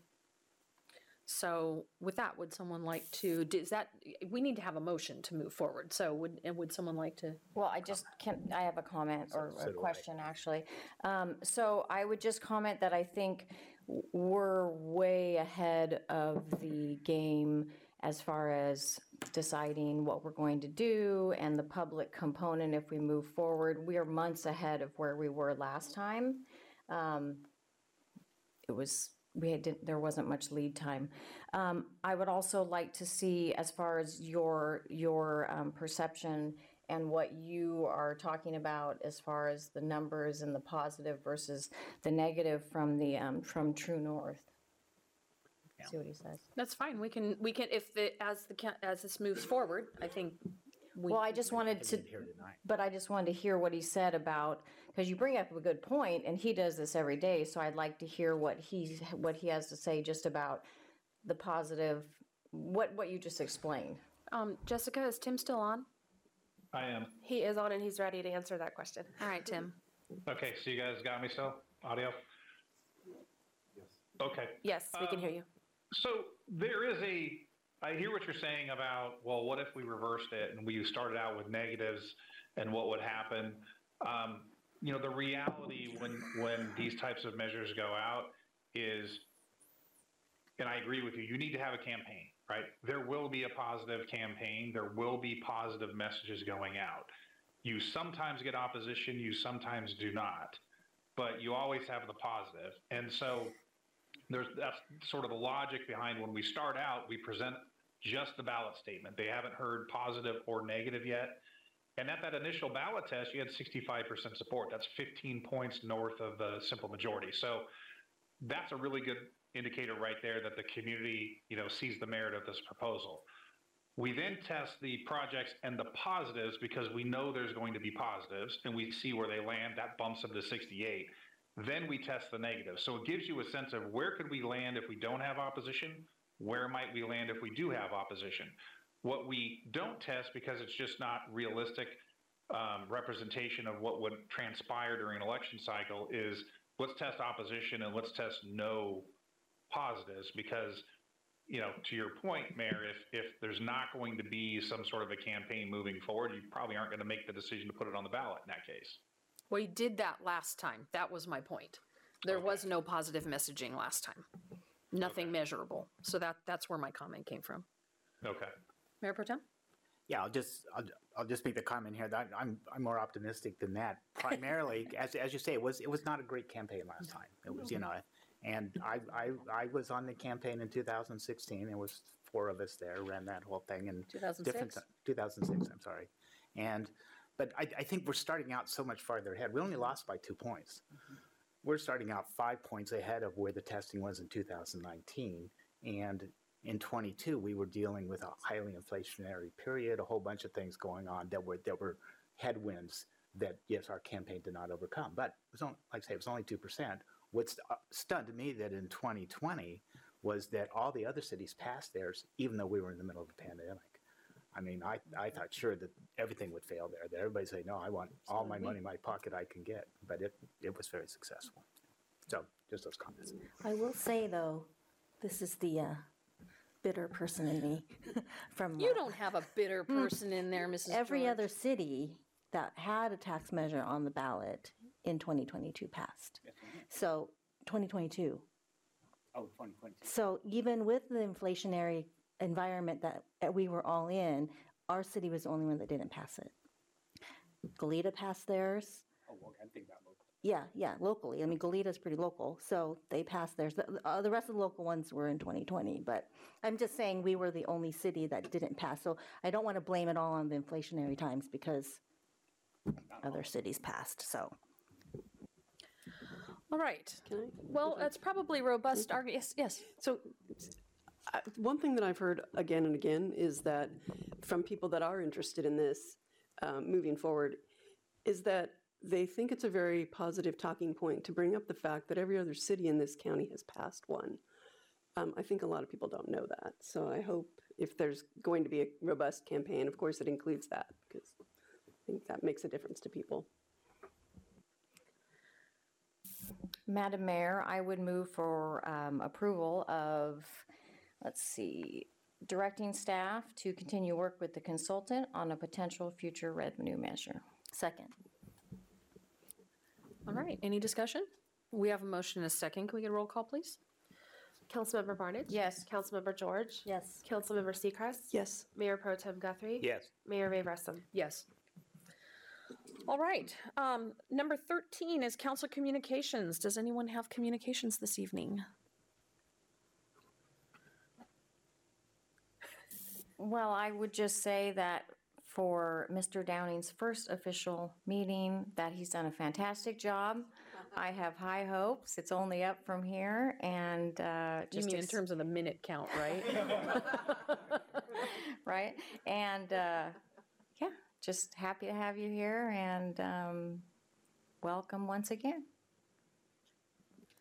So with that, would someone like to, does that, we need to have a motion to move forward. So would, and would someone like to? Well, I just can, I have a comment or So a do I. question, actually. Um, So I would just comment that I think we're way ahead of the game as far as deciding what we're going to do and the public component if we move forward. We are months ahead of where we were last time. Um, It was, we had, didn't- there wasn't much lead time. Um, I would also like to see, as far as your, your um, perception and what you are talking about as far as the numbers and the positive versus the negative from the, um, from True North. See what he says. That's fine. We can, we can, if the, as the, ca- as this moves forward, I think. we- Well, I just wanted to, Here tonight. but I just wanted to hear what he said about, because you bring up a good point, and he does this every day, so I'd like to hear what he's, what he has to say just about the positive, what, what you just explained. Um, Jessica, is Tim still on? I am. He is on and he's ready to answer that question. All right, Tim. Okay, so you guys got me still? Audio? Okay. Yes, we can Um, hear you. So there is a, I hear what you're saying about, well, what if we reversed it and we started out with negatives and what would happen? Um, you know, the reality when, when these types of measures go out is, and I agree with you, you need to have a campaign, right? There will be a positive campaign. There will be positive messages going out. You sometimes get opposition, you sometimes do not, but you always have the positive. And so there's, that's sort of the logic behind when we start out, we present just the ballot statement. They haven't heard positive or negative yet. And at that initial ballot test, you had sixty-five percent support. That's fifteen points north of the simple majority. So that's a really good indicator right there that the community, you know, sees the merit of this proposal. We then test the projects and the positives because we know there's going to be positives and we see where they land. That bumps them to sixty-eight. Then we test the negatives. So it gives you a sense of where could we land if we don't have opposition? Where might we land if we do have opposition? What we don't test because it's just not realistic um, representation of what would transpire during an election cycle is let's test opposition and let's test no positives because, you know, to your point, Mayor, if, if there's not going to be some sort of a campaign moving forward, you probably aren't going to make the decision to put it on the ballot in that case. We did that last time. That was my point. There was no positive messaging last time. Nothing measurable. So that, that's where my comment came from. Okay. Mayor Pro Tem? Yeah, I'll just, I'll, I'll just make the comment here that I'm, I'm more optimistic than that. Primarily, as, as you say, it was, it was not a great campaign last time. It was, you know, and I, I, I was on the campaign in two thousand sixteen. There was four of us there, ran that whole thing. And two thousand six? different ti- two thousand six, I'm sorry. And, but I, I think we're starting out so much farther ahead. We only lost by two points. We're starting out five points ahead of where the testing was in two thousand nineteen. And in twenty-two, we were dealing with a highly inflationary period, a whole bunch of things going on that were, that were headwinds that, yes, our campaign did not overcome. But it was only, like I say, it was only two percent. What's stunned me that in twenty twenty was that all the other cities passed theirs, even though we were in the middle of a pandemic. I mean, I, I thought sure that everything would fail there. That everybody say, no, I want all my money in my pocket I can get. But it, it was very successful. So just those comments. I will say, though, this is the uh, bitter person in me from. You don't have a bitter person in there, Missus Every George. other city that had a tax measure on the ballot in twenty twenty-two passed. So twenty twenty-two. Oh, twenty twenty-two. So even with the inflationary environment that, that we were all in, our city was the only one that didn't pass it. Goleta passed theirs. Oh, okay, I'm thinking about local. Yeah, yeah, locally. I mean, Goleta's pretty local, so they passed theirs. The, uh, the rest of the local ones were in twenty twenty, but I'm just saying we were the only city that didn't pass. So I don't want to blame it all on the inflationary times because other cities passed, so. All right. Can I? Well, it's probably robust argument. Yes, yes. So, uh, one thing that I've heard again and again is that from people that are interested in this um, moving forward, is that they think it's a very positive talking point to bring up the fact that every other city in this county has passed one. Um, I think a lot of people don't know that. So I hope if there's going to be a robust campaign, of course it includes that, because I think that makes a difference to people. Madam Mayor, I would move for um, approval of, let's see, directing staff to continue work with the consultant on a potential future revenue measure. Second. All right. Any discussion? We have a motion and a second. Can we get a roll call, please? Councilmember Barnage? Yes. Councilmember George? Yes. Councilmember Seacrest? Yes. Mayor Pro Tem Guthrie? Yes. Mayor Ray Russom? Yes. All right. Um, number thirteen is council communications. Does anyone have communications this evening? Well, I would just say that for Mister Downing's first official meeting, that he's done a fantastic job. I have high hopes. It's only up from here, and uh, You just mean in ex- terms of the minute count, right? right? And uh, yeah, just happy to have you here, and um, welcome once again.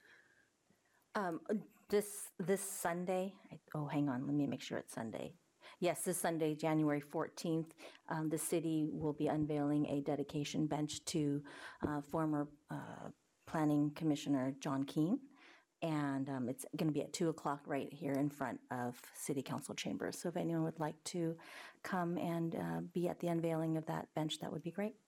Um, this, this Sunday, I- oh, hang on, let me make sure it's Sunday. yes, this Sunday, January fourteenth, um, the city will be unveiling a dedication bench to uh, former uh, Planning Commissioner John Keene. And um, it's going to be at two o'clock right here in front of City Council chambers. So if anyone would like to come and uh, be at the unveiling of that bench, that would be great.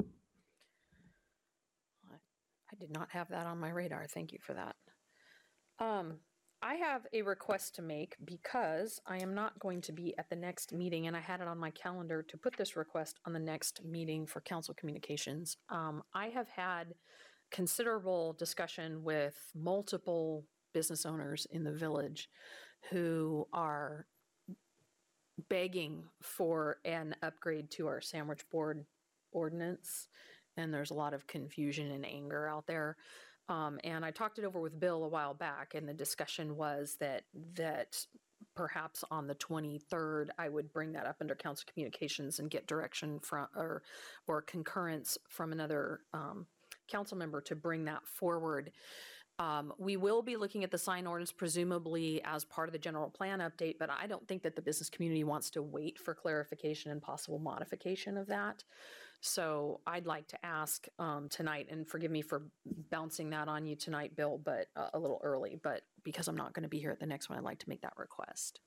I did not have that on my radar. Thank you for that. Um, I have a request to make because I am not going to be at the next meeting, and I had it on my calendar to put this request on the next meeting for council communications. Um, I have had considerable discussion with multiple business owners in the village who are begging for an upgrade to our sandwich board ordinance. And there's a lot of confusion and anger out there. Um, and I talked it over with Bill a while back, and the discussion was that that perhaps on the twenty-third, I would bring that up under council communications and get direction from or or concurrence from another um, council member to bring that forward. Um, we will be looking at the sign ordinance presumably as part of the general plan update, but I don't think that the business community wants to wait for clarification and possible modification of that. So I'd like to ask um, tonight, and forgive me for bouncing that on you tonight, Bill, but uh, a little early, but because I'm not going to be here at the next one, I'd like to make that request.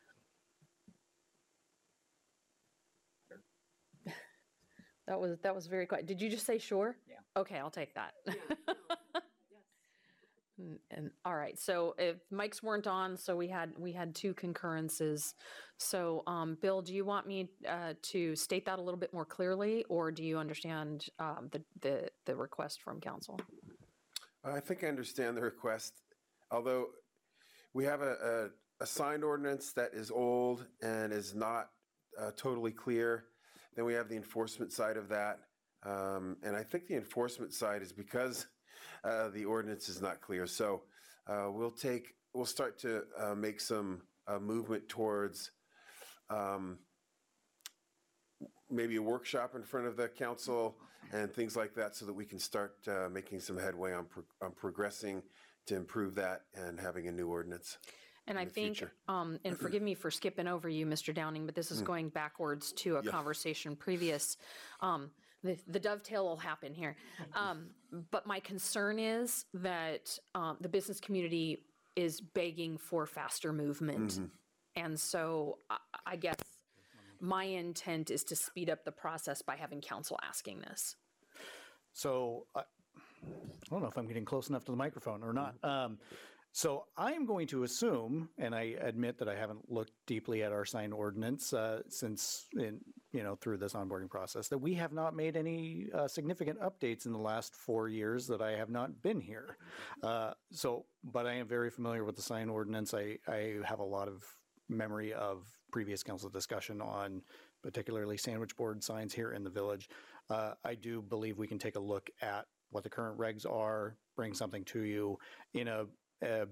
That was that was very quiet. Did you just say sure? Yeah. Okay, I'll take that. Yeah, no. And, and all right, so if mics weren't on, so we had we had two concurrences. So, um, Bill, do you want me uh, to state that a little bit more clearly, or do you understand um, the, the the request from council? I think I understand the request, although we have a, a, a signed ordinance that is old and is not uh, totally clear. Then we have the enforcement side of that, um, and I think the enforcement side is because Uh, the ordinance is not clear. So uh, we'll take, we'll start to uh, make some uh, movement towards um, maybe a workshop in front of the council and things like that, so that we can start uh, making some headway on, pro- on progressing to improve that and having a new ordinance. And I think, um, and forgive me for skipping over you, Mister Downing, but this is going backwards to a Yeah. conversation previous. Um, the, the dovetail will happen here. Um, but my concern is that um, the business community is begging for faster movement. Mm-hmm. And so I, I guess my intent is to speed up the process by having council asking this. So I, I don't know if I'm getting close enough to the microphone or not. Um, so I am going to assume, and I admit that I haven't looked deeply at our sign ordinance uh, since, in, you know, through this onboarding process, that we have not made any uh, significant updates in the last four years that I have not been here. Uh, so, but I am very familiar with the sign ordinance. I, I have a lot of memory of previous council discussion on particularly sandwich board signs here in the village. Uh, I do believe we can take a look at what the current regs are, bring something to you in a, a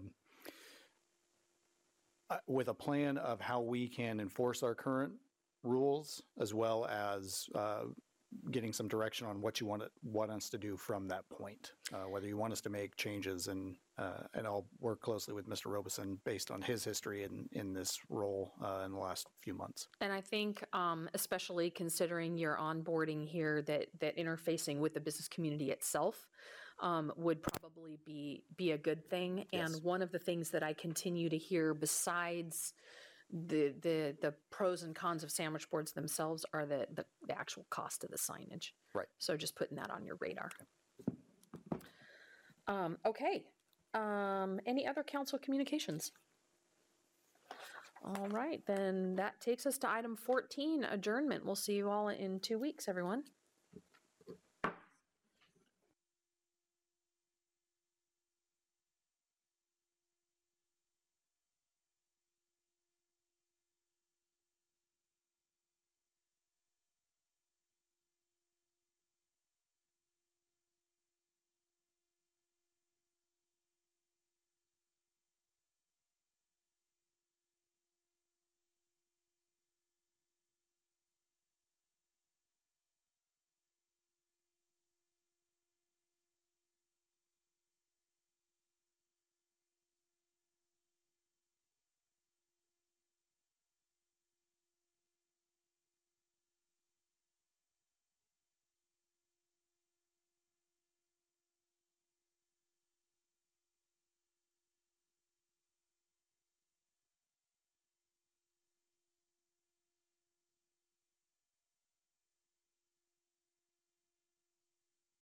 uh, with a plan of how we can enforce our current rules, as well as uh, getting some direction on what you want, it, want us to do from that point, uh, whether you want us to make changes, and uh, and I'll work closely with Mister Robeson based on his history in, in this role uh, in the last few months. And I think, um, especially considering your onboarding here, that that interfacing with the business community itself um, would probably be be a good thing. Yes. And one of the things that I continue to hear, besides the the the pros and cons of sandwich boards themselves, are the the, the actual cost of the signage. Right. So just putting that on your radar. Um, okay. Um, any other council communications? All right, then that takes us to item fourteen, adjournment. We'll see you all in two weeks, everyone.